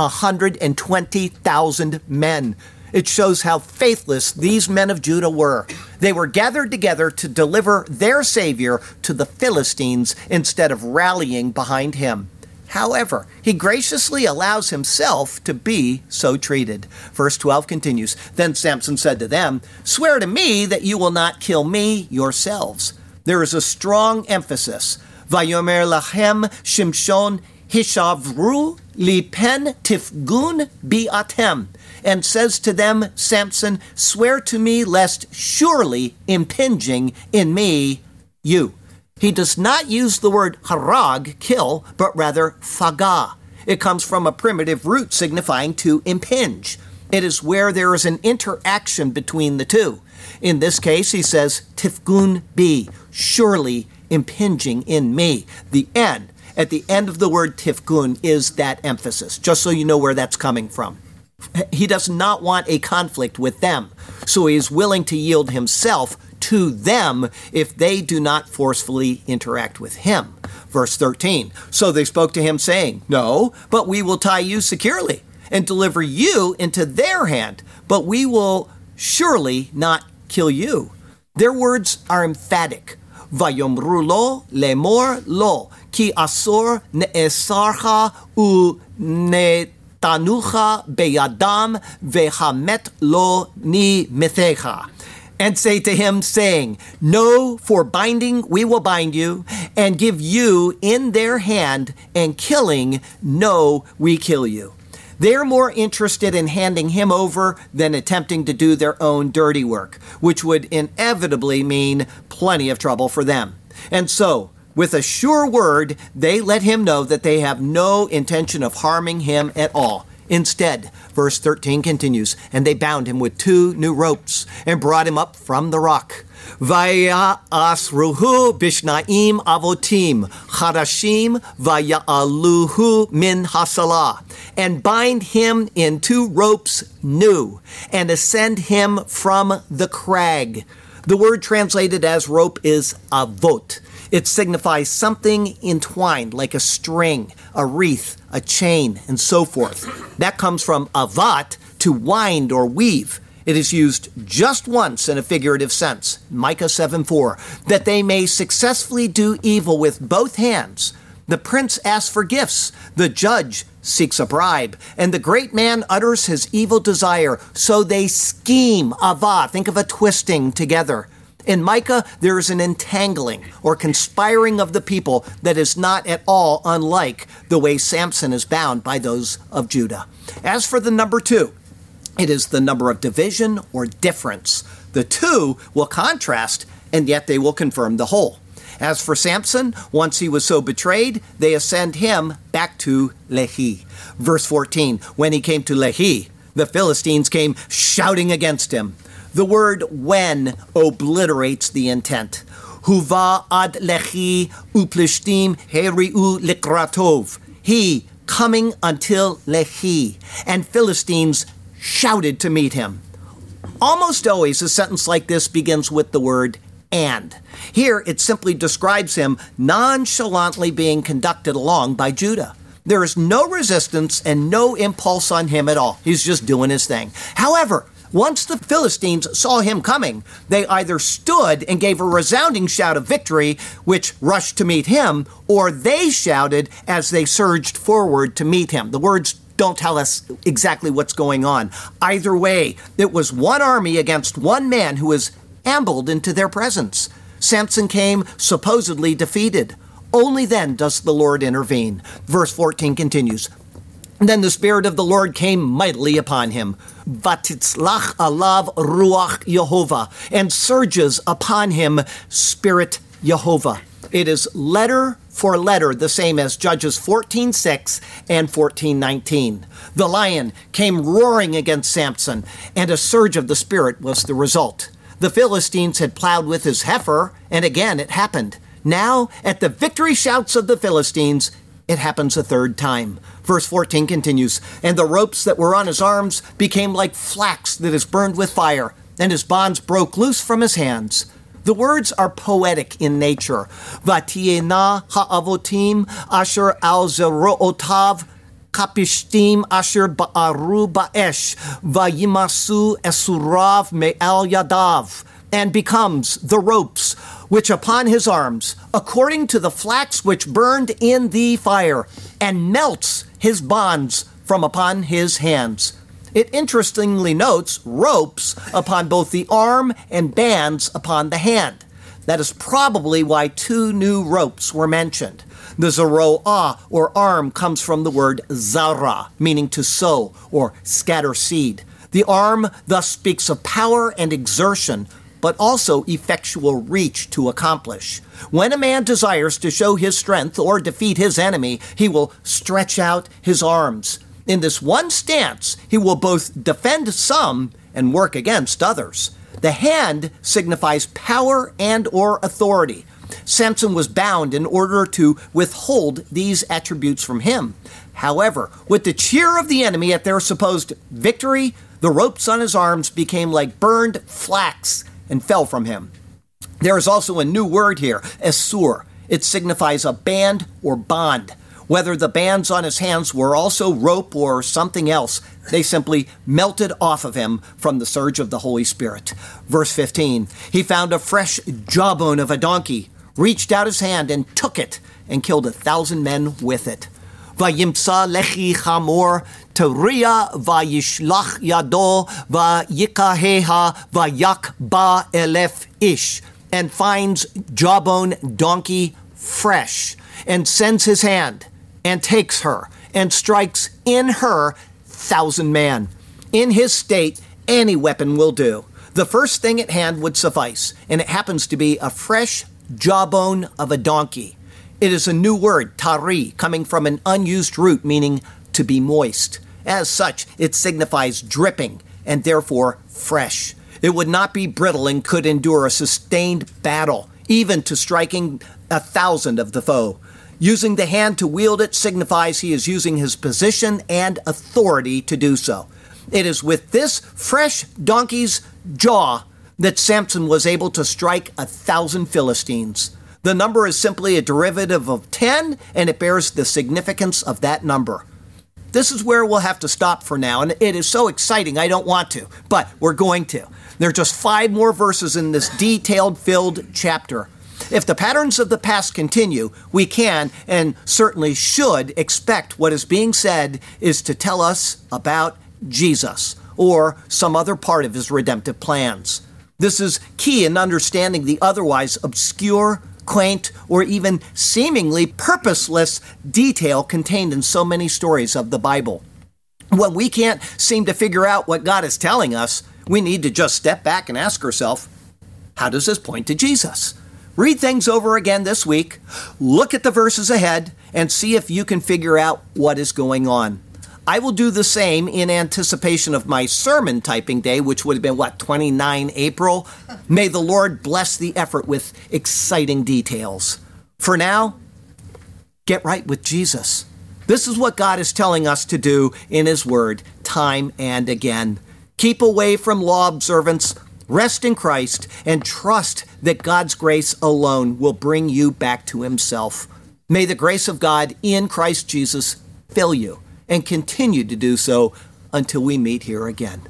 120,000 men. It shows how faithless these men of Judah were. They were gathered together to deliver their Savior to the Philistines instead of rallying behind him. However, he graciously allows himself to be so treated. Verse 12 continues, then Samson said to them, swear to me that you will not kill me yourselves. There is a strong emphasis. Vayomer lachem Shimshon hishavru li pen tifgun bi'atem, and says to them, Samson, swear to me lest surely impinging in me you. He does not use the word harag, kill, but rather faga. It comes from a primitive root signifying to impinge. It is where there is an interaction between the two. In this case, he says, tifgun bi, surely impinging in me. The end, at the end of the word tifgun is that emphasis, just so you know where that's coming from. He does not want a conflict with them, so he is willing to yield himself to them if they do not forcefully interact with him. Verse 13, so they spoke to him saying, no, but we will tie you securely and deliver you into their hand, but we will surely not kill you. Their words are emphatic. Vayomru lo lemor lo, ki asor ne'esarcha u tanucha beyadam vehamet lo ni mithecha. And say to him, saying, no, for binding we will bind you, and give you in their hand, and killing, no, we kill you. They're more interested in handing him over than attempting to do their own dirty work, which would inevitably mean plenty of trouble for them. And so, with a sure word, they let him know that they have no intention of harming him at all. Instead, Verse 13 continues, and they bound him with 2 new ropes and brought him up from the rock. Vayasruhu bishnaim avotim charashim vaya'aluhu min hasalah, and bind him in 2 ropes new, and ascend him from the crag. The word translated as rope is avot. It signifies something entwined, like a string, a wreath, a chain, and so forth. That comes from avat, to wind or weave. It is used just once in a figurative sense, Micah 7:4, that they may successfully do evil with both hands. The prince asks for gifts, the judge seeks a bribe, and the great man utters his evil desire. So they scheme, avah, think of a twisting together. In Micah, there is an entangling or conspiring of the people that is not at all unlike the way Samson is bound by those of Judah. As for the number 2, it is the number of division or difference. The 2 will contrast, and yet they will confirm the whole. As for Samson, once he was so betrayed, they ascend him back to Lehi. Verse 14, when he came to Lehi, the Philistines came shouting against him. The word when obliterates the intent. Huva ad Lehi uplishtim heriu likratov. He coming until Lehi, and Philistines shouted to meet him. Almost always a sentence like this begins with the word and. Here it simply describes him nonchalantly being conducted along by Judah. There is no resistance and no impulse on him at all. He's just doing his thing. However, once the Philistines saw him coming, they either stood and gave a resounding shout of victory, which rushed to meet him, or they shouted as they surged forward to meet him. The words don't tell us exactly what's going on. Either way, it was one army against one man who was ambled into their presence. Samson came supposedly defeated. Only then does the Lord intervene. Verse 14 continues, then the Spirit of the Lord came mightily upon him. Vatitzlach alav ruach Yehovah, and surges upon him Spirit Yehovah. It is letter for letter the same as Judges 14:6 and 14:19. The lion came roaring against Samson, and a surge of the Spirit was the result. The Philistines had plowed with his heifer, and again it happened. Now, at the victory shouts of the Philistines, it happens a 3rd time. Verse 14 continues, and the ropes that were on his arms became like flax that is burned with fire, and his bonds broke loose from his hands. The words are poetic in nature. Vatiena ha'avotim asher al zero'otav kapishtim asher ba'aru ba'esh vayimasu esurav me'al yadav, and becomes the ropes which upon his arms, according to the flax which burned in the fire, and melts his bonds from upon his hands. It interestingly notes ropes upon both the arm and bands upon the hand. That is probably why 2 new ropes were mentioned. The zeroah, or arm, comes from the word zara, meaning to sow or scatter seed. The arm thus speaks of power and exertion, but also effectual reach to accomplish. When a man desires to show his strength or defeat his enemy, he will stretch out his arms. In this one stance, he will both defend some and work against others. The hand signifies power and or authority. Samson was bound in order to withhold these attributes from him. However, with the cheer of the enemy at their supposed victory, the ropes on his arms became like burned flax and fell from him. There is also a new word here, esur. It signifies a band or bond. Whether the bands on his hands were also rope or something else, they simply melted off of him from the surge of the Holy Spirit. Verse 15, he found a fresh jawbone of a donkey, reached out his hand and took it, and killed 1,000 men with it. Vayimtsa lechi chamor teria vayishlach yado vayikaheha vayak ba elef ish, and finds jawbone donkey fresh, and sends his hand, and takes her, and strikes in her 1,000 men. In his state, any weapon will do. The first thing at hand would suffice, and it happens to be a fresh jawbone of a donkey. It is a new word, tari, coming from an unused root meaning to be moist. As such, it signifies dripping and therefore fresh. It would not be brittle and could endure a sustained battle, even to striking 1,000 of the foe. Using the hand to wield it signifies he is using his position and authority to do so. It is with this fresh donkey's jaw that Samson was able to strike 1,000 Philistines. The number is simply a derivative of 10, and it bears the significance of that number. This is where we'll have to stop for now, and it is so exciting I don't want to, but we're going to. There are just 5 more verses in this detail-filled chapter. If the patterns of the past continue, we can and certainly should expect what is being said is to tell us about Jesus or some other part of his redemptive plans. This is key in understanding the otherwise obscure, quaint, or even seemingly purposeless detail contained in so many stories of the Bible. When we can't seem to figure out what God is telling us, we need to just step back and ask ourselves, how does this point to Jesus? Read things over again this week, look at the verses ahead, and see if you can figure out what is going on. I will do the same in anticipation of my sermon typing day, which would have been, 29 April? May the Lord bless the effort with exciting details. For now, get right with Jesus. This is what God is telling us to do in his word, time and again. Keep away from law observance, rest in Christ, and trust that God's grace alone will bring you back to himself. May the grace of God in Christ Jesus fill you and continue to do so until we meet here again.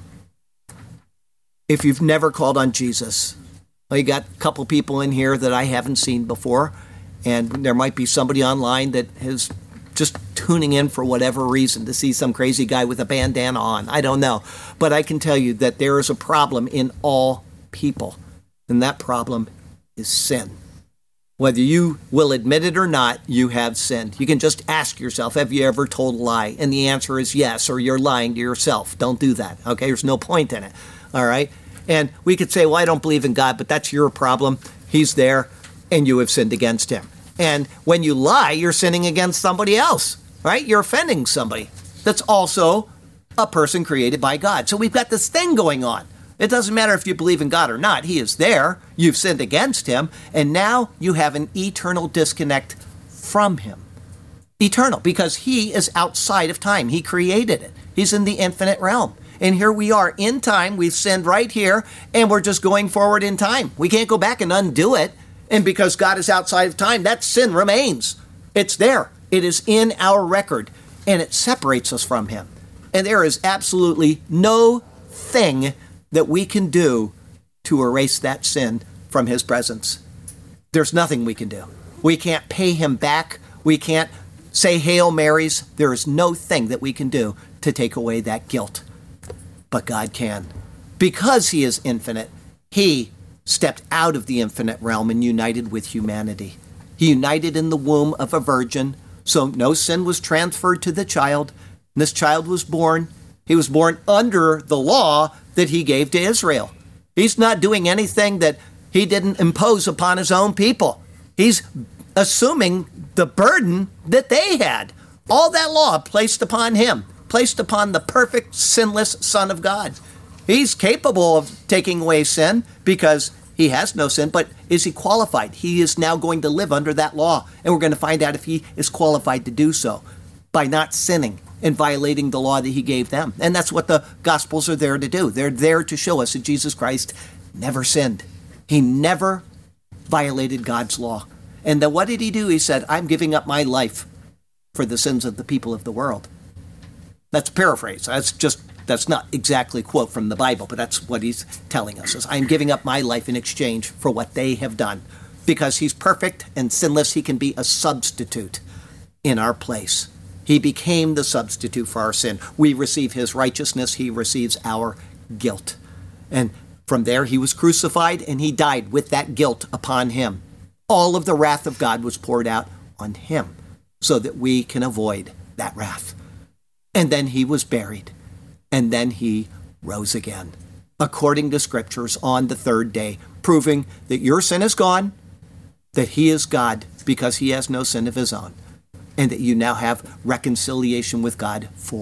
If you've never called on Jesus, you got a couple people in here that I haven't seen before, and there might be somebody online that is just tuning in for whatever reason to see some crazy guy with a bandana on. I don't know. But I can tell you that there is a problem in all people, and that problem is sin. Whether you will admit it or not, you have sinned. You can just ask yourself, have you ever told a lie? And the answer is yes, or you're lying to yourself. Don't do that, okay? There's no point in it, all right? And we could say, well, I don't believe in God, but that's your problem. He's there, and you have sinned against him. And when you lie, you're sinning against somebody else, right? You're offending somebody that's also a person created by God. So we've got this thing going on. It doesn't matter if you believe in God or not. He is there. You've sinned against him. And now you have an eternal disconnect from him. Eternal, because he is outside of time. He created it. He's in the infinite realm. And here we are in time. We've sinned right here, and we're just going forward in time. We can't go back and undo it. And because God is outside of time, that sin remains. It's there. It is in our record, and it separates us from him. And there is absolutely no thing that we can do to erase that sin from his presence. There's nothing we can do. We can't pay him back. We can't say Hail Marys. There is no thing that we can do to take away that guilt. But God can. Because he is infinite, he stepped out of the infinite realm and united with humanity. He united in the womb of a virgin, so no sin was transferred to the child. This child was born. He was born under the law that he gave to Israel. He's not doing anything that he didn't impose upon his own people. He's assuming the burden that they had. All that law placed upon him, placed upon the perfect, sinless Son of God. He's capable of taking away sin because he has no sin, but is he qualified? He is now going to live under that law, and we're going to find out if he is qualified to do so by not sinning and violating the law that he gave them. And that's what the Gospels are there to do. They're there to show us that Jesus Christ never sinned. He never violated God's law. And then what did he do? He said, I'm giving up my life for the sins of the people of the world. That's a paraphrase. That's not exactly a quote from the Bible, but that's what he's telling us. Is I'm giving up my life in exchange for what they have done. Because he's perfect and sinless, he can be a substitute in our place. He became the substitute for our sin. We receive his righteousness. He receives our guilt. And from there, he was crucified, and he died with that guilt upon him. All of the wrath of God was poured out on him so that we can avoid that wrath. And then he was buried. And then he rose again, according to scriptures, on the third day, proving that your sin is gone, that he is God because he has no sin of his own, and that you now have reconciliation with God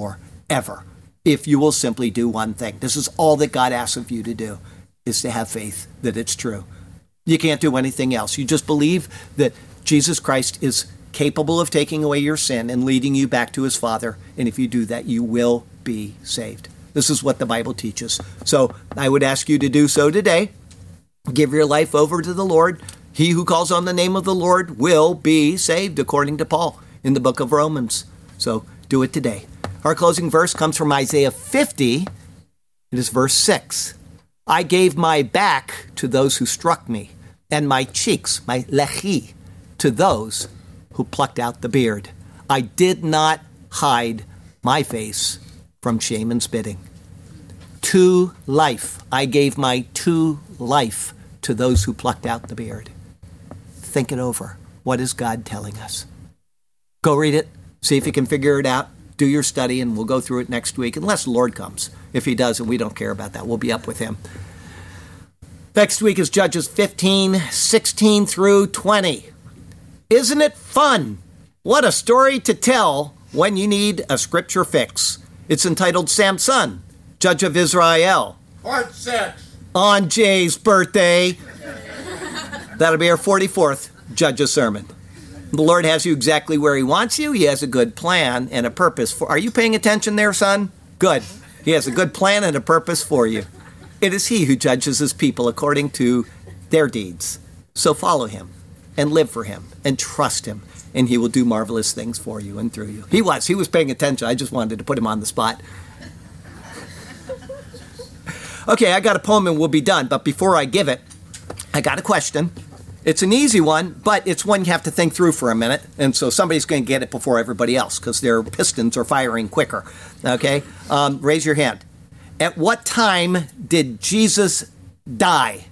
ever, if you will simply do one thing. This is all that God asks of you to do, is to have faith that it's true. You can't do anything else. You just believe that Jesus Christ is capable of taking away your sin and leading you back to his Father. And if you do that, you will be saved. This is what the Bible teaches. So I would ask you to do so today. Give your life over to the Lord. He who calls on the name of the Lord will be saved, according to Paul in the book of Romans. So do it today. Our closing verse comes from Isaiah 50. It is verse 6. I gave my back to those who struck me, and my cheeks, my lechi, to those who plucked out the beard. I did not hide my face from shame and spitting. To life, I gave my to life to those who plucked out the beard. Think it over. What is God telling us? Go read it. See if you can figure it out. Do your study, and we'll go through it next week, unless the Lord comes. If he does, and we don't care about that, we'll be up with him. Next week is Judges 15, 16 through 20. Isn't it fun? What a story to tell when you need a scripture fix. It's entitled Samson, Judge of Israel. Part 6. On Jay's birthday. That'll be our 44th Judge's sermon. The Lord has you exactly where he wants you. He has a good plan and a purpose for. Are you paying attention there, son? Good. He has a good plan and a purpose for you. It is he who judges his people according to their deeds. So follow him and live for him and trust him, and he will do marvelous things for you and through you. He was paying attention. I just wanted to put him on the spot. Okay, I got a poem and we'll be done. But before I give it, I got a question. It's an easy one, but it's one you have to think through for a minute. And so somebody's going to get it before everybody else because their pistons are firing quicker. Okay? Raise your hand. At what time did Jesus die?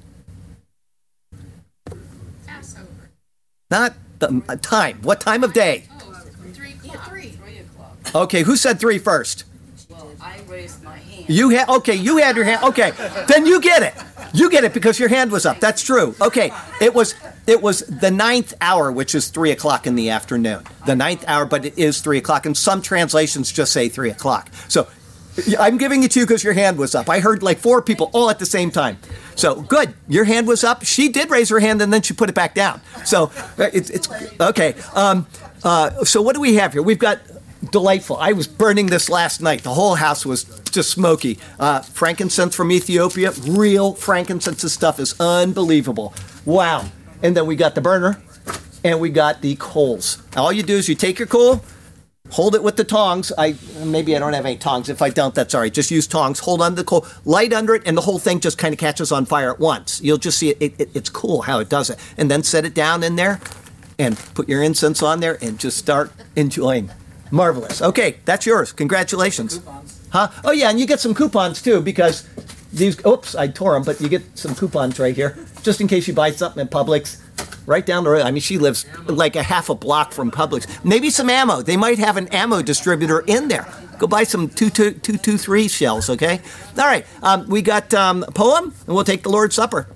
Passover. Not the time. What time of day? 3 o'clock. Okay, who said 3 first? Well, I raised my hand. You had your hand. Okay, then you get it. You get it because your hand was up. That's true. Okay, it was the 9th hour, which is 3 o'clock in the afternoon. The 9th hour, but it is 3 o'clock, and some translations just say 3 o'clock. So I'm giving it to you because your hand was up. I heard like 4 people all at the same time. So good. Your hand was up. She did raise her hand, and then she put it back down. So it's okay. So what do we have here? We've got delightful. I was burning this last night. The whole house was just smoky. Frankincense from Ethiopia. Real frankincense. This stuff is unbelievable. Wow. And then we got the burner, and we got the coals. All you do is you take your coal, hold it with the tongs. Maybe I don't have any tongs. If I don't, that's all right. Just use tongs. Hold on to the coal, light under it, and the whole thing just kind of catches on fire at once. You'll just see it. It's cool how it does it. And then set it down in there and put your incense on there and just start enjoying. Marvelous. Okay, that's yours. Congratulations. Huh? Oh, yeah, and you get some coupons, too, because these... Oops, I tore them, but you get some coupons right here, just in case you buy something at Publix. Right down the road. I mean, she lives like a half a block from Publix. Maybe some ammo. They might have an ammo distributor in there. Go buy some 223 shells, okay? All right. We got a poem, and we'll take the Lord's Supper.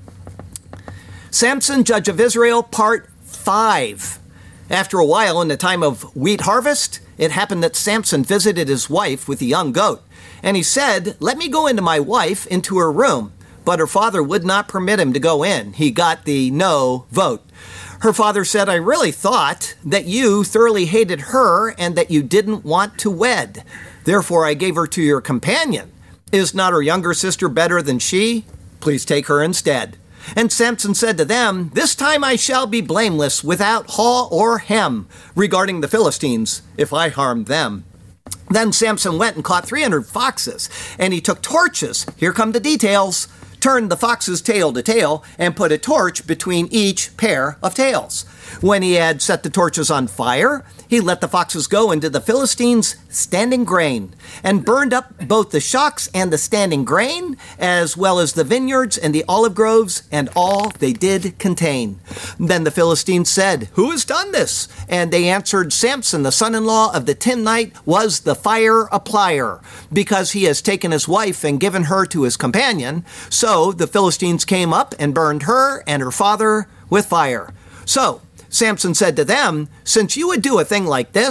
Samson, Judge of Israel, Part 5. After a while, in the time of wheat harvest, it happened that Samson visited his wife with a young goat. And he said, "Let me go into my wife, into her room." But her father would not permit him to go in. He got the no vote. Her father said, "I really thought that you thoroughly hated her and that you didn't want to wed. Therefore, I gave her to your companion. Is not her younger sister better than she? Please take her instead." And Samson said to them, "This time I shall be blameless, without haw or hem, regarding the Philistines, if I harm them." Then Samson went and caught 300 foxes, and he took torches. Here come the details. Turned the fox's tail to tail, and put a torch between each pair of tails. When he had set the torches on fire, he let the foxes go into the Philistines' standing grain, and burned up both the shocks and the standing grain, as well as the vineyards and the olive groves, and all they did contain. Then the Philistines said, "Who has done this?" And they answered, "Samson, the son-in-law of the Timnite, was the fire applier, because he has taken his wife and given her to his companion." So the Philistines came up and burned her and her father with fire. So Samson said to them, "Since you would do a thing like this,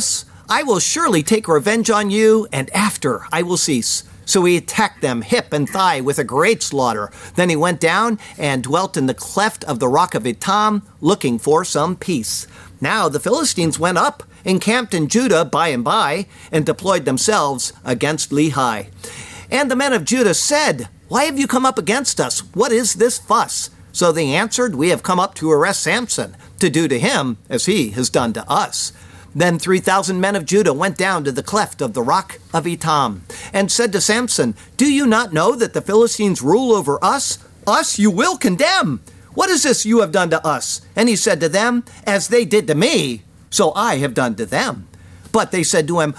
I will surely take revenge on you, and after I will cease. So he attacked them hip and thigh with a great slaughter. Then he went down and dwelt in the cleft of the rock of Etam, looking for some peace. Now the Philistines went up, encamped in Judah by and by, and deployed themselves against Lehi. And the men of Judah said, Why have you come up against us? What is this fuss? So they answered, We have come up to arrest Samson, to do to him as he has done to us. Then 3,000 men of Judah went down to the cleft of the rock of Etam, and said to Samson, Do you not know that the Philistines rule over us? Us you will condemn. What is this you have done to us? And he said to them, As they did to me, so I have done to them. But they said to him,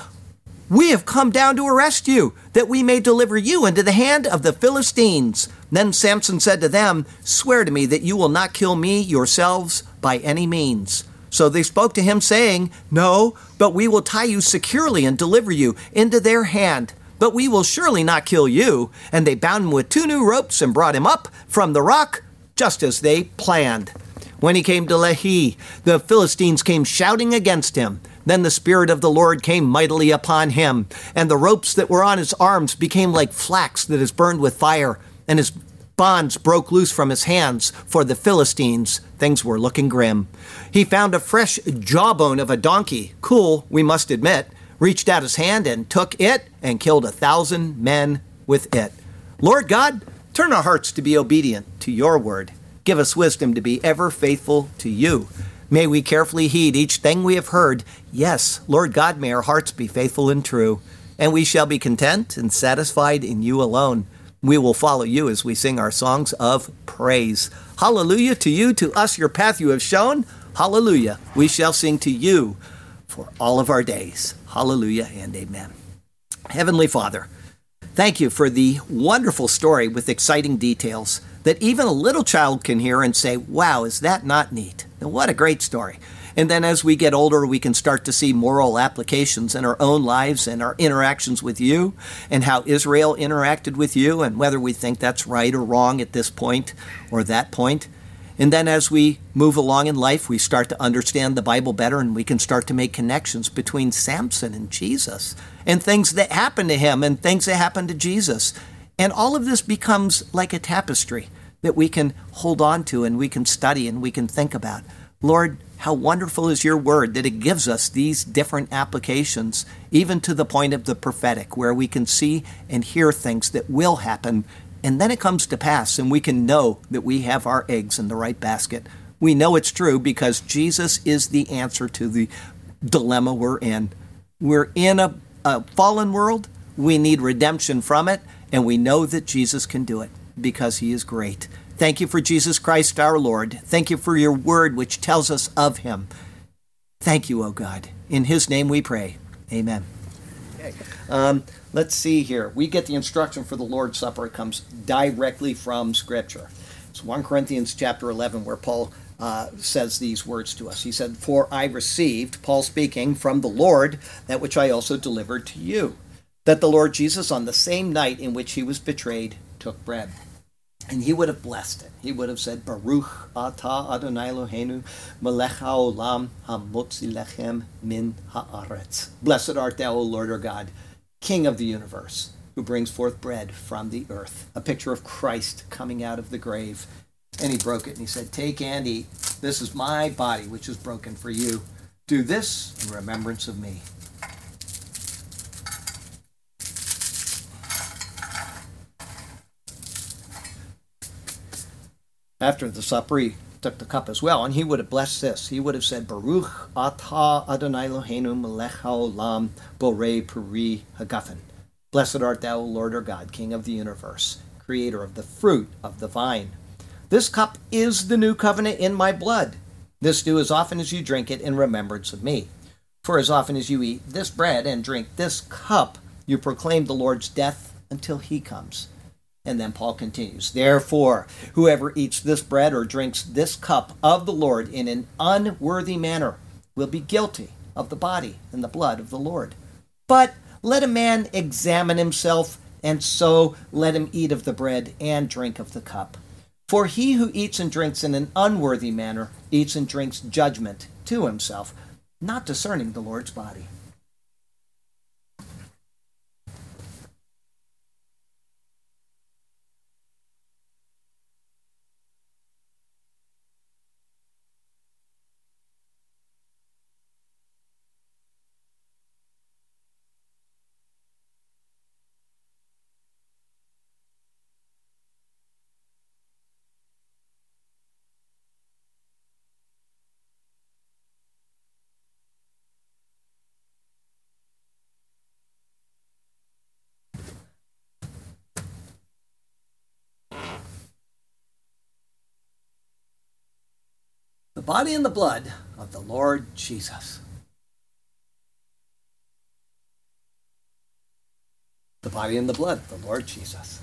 We have come down to arrest you, that we may deliver you into the hand of the Philistines. Then Samson said to them, Swear to me that you will not kill me yourselves by any means. So they spoke to him, saying, No, but we will tie you securely and deliver you into their hand. But we will surely not kill you. And they bound him with 2 new ropes and brought him up from the rock, just as they planned. When he came to Lehi, the Philistines came shouting against him. Then the Spirit of the Lord came mightily upon him, and the ropes that were on his arms became like flax that is burned with fire, and his bonds broke loose from his hands. For the Philistines, things were looking grim. He found a fresh jawbone of a donkey, cool, we must admit, reached out his hand and took it and killed 1,000 men with it. Lord God, turn our hearts to be obedient to your word. Give us wisdom to be ever faithful to you. May we carefully heed each thing we have heard. Yes, Lord God, may our hearts be faithful and true, and we shall be content and satisfied in you alone. We will follow you as we sing our songs of praise. Hallelujah to you, to us your path you have shown. Hallelujah, we shall sing to you for all of our days. Hallelujah and amen. Heavenly Father, thank you for the wonderful story with exciting details that even a little child can hear and say, wow, is that not neat? And what a great story. And then as we get older, we can start to see moral applications in our own lives and our interactions with you and how Israel interacted with you and whether we think that's right or wrong at this point or that point. And then as we move along in life, we start to understand the Bible better and we can start to make connections between Samson and Jesus and things that happened to him and things that happened to Jesus. And all of this becomes like a tapestry that we can hold on to and we can study and we can think about. Lord, how wonderful is your word that it gives us these different applications, even to the point of the prophetic, where we can see and hear things that will happen, and then it comes to pass, and we can know that we have our eggs in the right basket. We know it's true because Jesus is the answer to the dilemma we're in. We're in a fallen world. We need redemption from it, and we know that Jesus can do it because he is great. Thank you for Jesus Christ our Lord. Thank you for your word which tells us of him. Thank you, O God. In his name we pray. Amen. Okay. Let's see here. We get the instruction for the Lord's Supper. It comes directly from Scripture. It's 1 Corinthians chapter 11 where Paul says these words to us. He said, For I received, Paul speaking, from the Lord that which I also delivered to you, that the Lord Jesus on the same night in which he was betrayed took bread. And he would have blessed it. He would have said, Baruch atah Adonai Eloheinu melech haolam hamotzi lechem min haaretz. Blessed art thou, O Lord our God, King of the universe, who brings forth bread from the earth. A picture of Christ coming out of the grave. And he broke it and he said, Take and eat. This is my body which is broken for you. Do this in remembrance of me. After the supper, he took the cup as well, and he would have blessed this. He would have said, Baruch atah Adonai Eloheinu melech haolam borei peri hagafen. Blessed art thou, O Lord our God, King of the universe, creator of the fruit of the vine. This cup is the new covenant in my blood. This do as often as you drink it in remembrance of me. For as often as you eat this bread and drink this cup, you proclaim the Lord's death until he comes. And then Paul continues, Therefore, whoever eats this bread or drinks this cup of the Lord in an unworthy manner will be guilty of the body and the blood of the Lord. But let a man examine himself, and so let him eat of the bread and drink of the cup. For he who eats and drinks in an unworthy manner eats and drinks judgment to himself, not discerning the Lord's body. body and the blood of the Lord Jesus. The body and the blood of the Lord Jesus.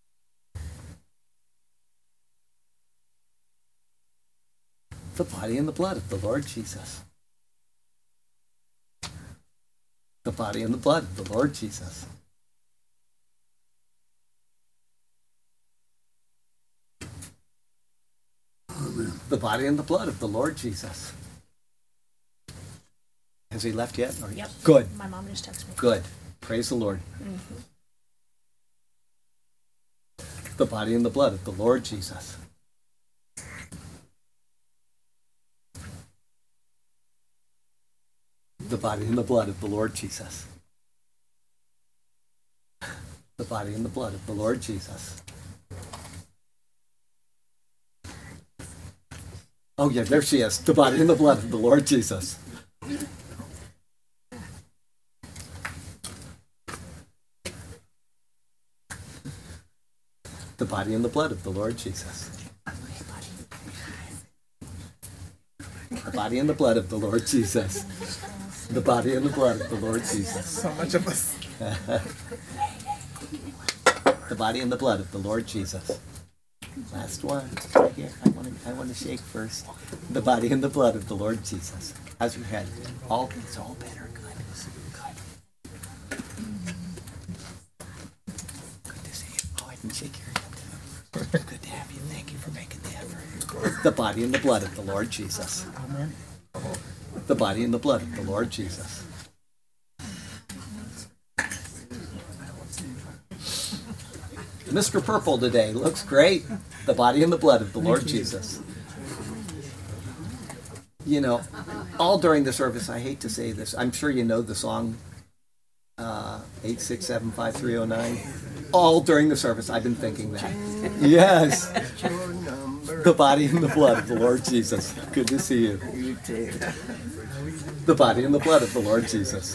The body and the blood of the Lord Jesus. The body and the blood of the Lord Jesus. The body and the blood of the Lord Jesus. Has he left yet? Or... Yep. Good. My mom just texted me. Good. Praise the Lord. Mm-hmm. The body and the blood of the Lord Jesus. The body and the blood of the Lord Jesus. The body and the blood of the Lord Jesus. Oh yeah, there she is. The body and the blood of the Lord Jesus. The body and the blood of the Lord Jesus. The body and the blood of the Lord Jesus. The body and the blood of the Lord Jesus. So much of us. The body and the blood of the Lord Jesus. Last one. Right here. I want to shake first. The body and the blood of the Lord Jesus. How's your head? It's all better. Good. Good. Good to see you. Oh, I can shake your hand too. Good to have you. Thank you for making the effort. The body and the blood of the Lord Jesus. Amen. The body and the blood of the Lord Jesus. Mr. Purple today looks great. The body and the blood of the Lord Jesus. You know, all during the service, I hate to say this, I'm sure you know the song 8675309. All during the service, I've been thinking that. Yes. The body and the blood of the Lord Jesus. Good to see you. You too. The body and the blood of the Lord Jesus.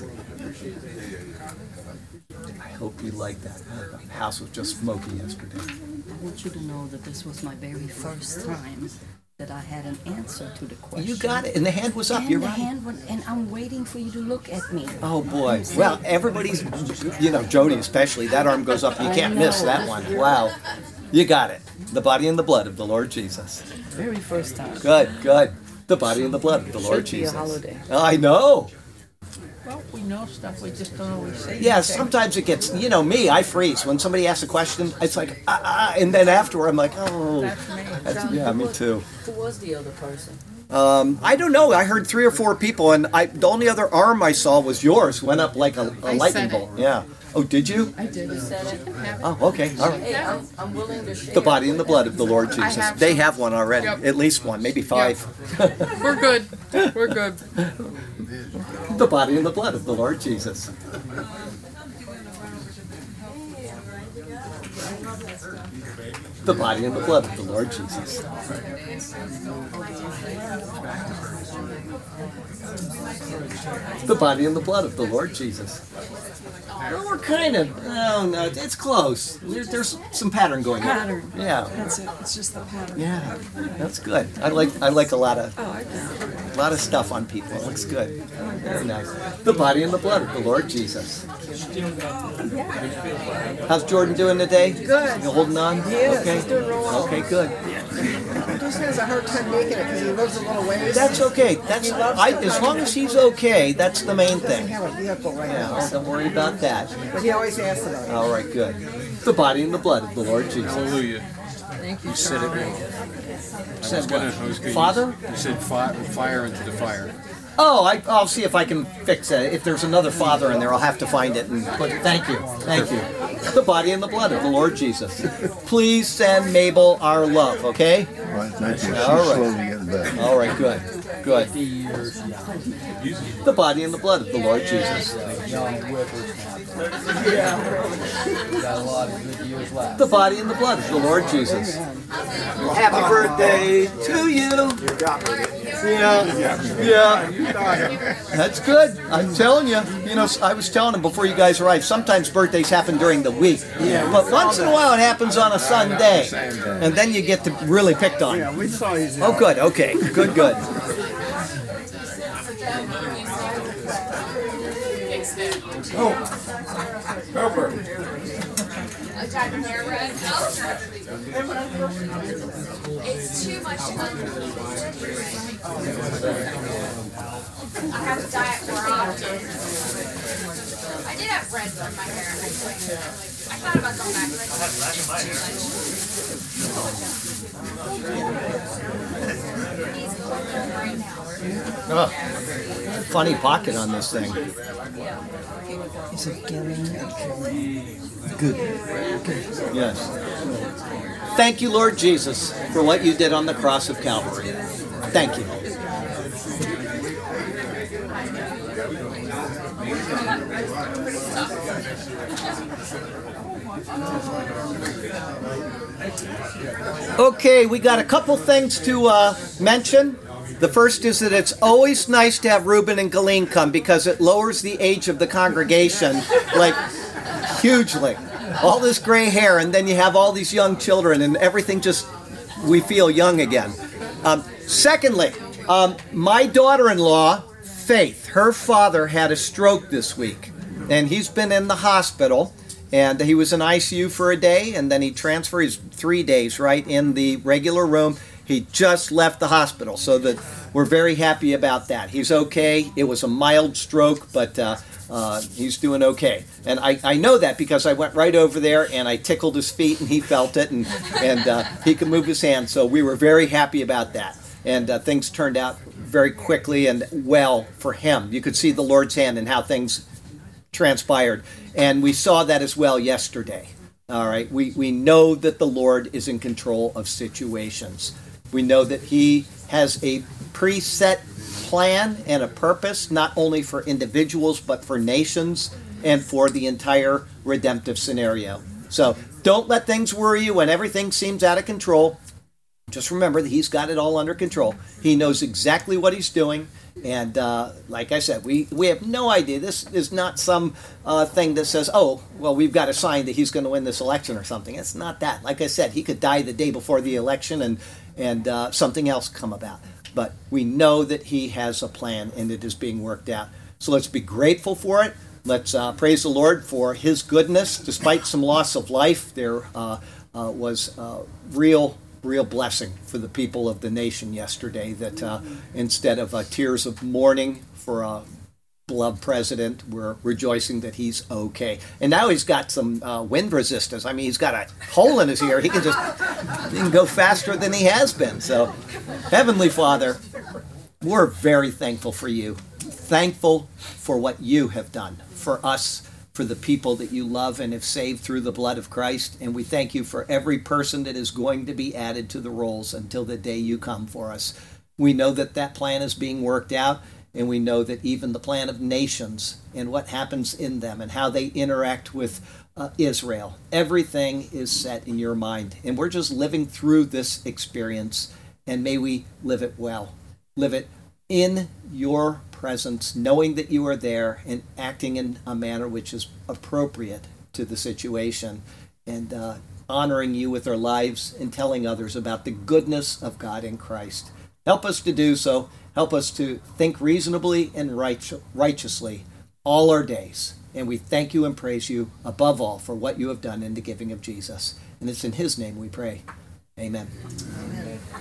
I hope you like that. The house was just smoky yesterday. I want you to know that this was my very first time that I had an answer to the question. You got it. And the hand was up. And You're the right. hand went, and I'm waiting for you to look at me. Oh, boy. Well, everybody's, Jody especially, that arm goes up. You can't miss that one. Wow. You got it. The body and the blood of the Lord Jesus. Very first time. Good, good. The body and the blood of the Lord Should be a Jesus. holiday. I know. Well, we know stuff, we just don't always say. Yeah, sometimes it gets, me, I freeze. When somebody asks a question, it's like, and then afterward I'm like, oh. That's me. Yeah, me too. Who was the other person? I don't know. I heard 3 or 4 people, and the only other arm I saw was yours. Went up like a lightning said bolt. Yeah. Oh, did you? I did. You said it? Oh, okay. All right. Hey, I'm willing to share. The body and the blood of the Lord Jesus. have They some. have one already. Yep. At least one, maybe 5. We're good. We're good. The body and the blood of the Lord Jesus. The body and the blood of the Lord Jesus. The body and the blood of the Lord Jesus. Well, we're kind of, no, it's close. There's some pattern going on. Pattern. Yeah, That's it. It's just the pattern. yeah, that's good. I like a lot of stuff on people. It looks good. Very nice. The body and the blood of the Lord Jesus. How's Jordan doing today? Good. You holding on? Yes, Okay. he's doing real well. Okay, good. He just has a hard time making it because he lives a little ways. That's okay. That's as long as he's okay. That's the main He doesn't thing. have a vehicle right Yeah, now, don't worry about that. but he always asks about it. All right, good. The body and the blood of the Lord Jesus. Hallelujah. Thank you. You said it wrong. Said I was what? gonna Father? You said fire into the fire. Oh, I'll see if I can fix it. If there's another father in there, I'll have to find it. And put. Thank you. The body and the blood of the Lord Jesus. Please send Mabel our love, okay? Right, thank you. She's All right. slowly getting better. All right, good. Good. The body and the blood of the Lord Jesus. The body and the blood of the Lord Jesus. Happy birthday to you. Yeah. That's good. I'm telling you. You know, I was telling him before you guys arrived, sometimes birthdays happen during the week. But once in a while it happens on a Sunday. And then you get to really picked on. Yeah, we saw you. Oh, good. Okay. Good. It's too much fun. I have a diet where I did have bread for my hair. I thought about going back, but Oh, funny pocket on this thing. Is it getting Good. Yes. Thank you, Lord Jesus, for what you did on the cross of Calvary. Thank you. Okay, we got a couple things to mention. The first is that it's always nice to have Reuben and Galene come because it lowers the age of the congregation, like, hugely. All this gray hair, and then you have all these young children, and everything just, we feel young again. Secondly, my daughter-in-law, Faith, her father had a stroke this week, and he's been in the hospital, and he was in ICU for a day, and then he transferred, he's 3 days, right, in the regular room. He just left the hospital, so that we're very happy about that. He's okay. It was a mild stroke, but he's doing okay. And I know that because I went right over there and I tickled his feet and he felt it, and he could move his hand. So we were very happy about that. And things turned out very quickly and well for him. You could see the Lord's hand in how things transpired. And we saw that as well yesterday. All right. We know that the Lord is in control of situations. We know that he has a preset plan and a purpose, not only for individuals, but for nations and for the entire redemptive scenario. So don't let things worry you when everything seems out of control. Just remember that he's got it all under control. He knows exactly what he's doing. And like I said, we have no idea. This is not some thing that says, oh, well, we've got a sign that he's going to win this election or something. It's not that. Like I said, he could die the day before the election and something else come about. But we know that he has a plan and it is being worked out. So let's be grateful for it. Let's praise the Lord for his goodness. Despite some loss of life, there was real blessing for the people of the nation yesterday, that instead of tears of mourning for a beloved president, we're rejoicing that he's okay. And now he's got some wind resistance. I mean, he's got a hole in his ear. He can go faster than he has been. So, Heavenly Father, we're very thankful for you. Thankful for what you have done for us, for the people that you love and have saved through the blood of Christ. And we thank you for every person that is going to be added to the rolls until the day you come for us. We know that that plan is being worked out, and we know that even the plan of nations and what happens in them and how they interact with Israel, everything is set in your mind. And we're just living through this experience, and may we live it well. Live it in your presence, knowing that you are there and acting in a manner which is appropriate to the situation, and honoring you with our lives and telling others about the goodness of God in Christ. Help us to do so. Help us to think reasonably and righteously all our days. And we thank you and praise you above all for what you have done in the giving of Jesus. And it's in his name we pray. Amen. Amen.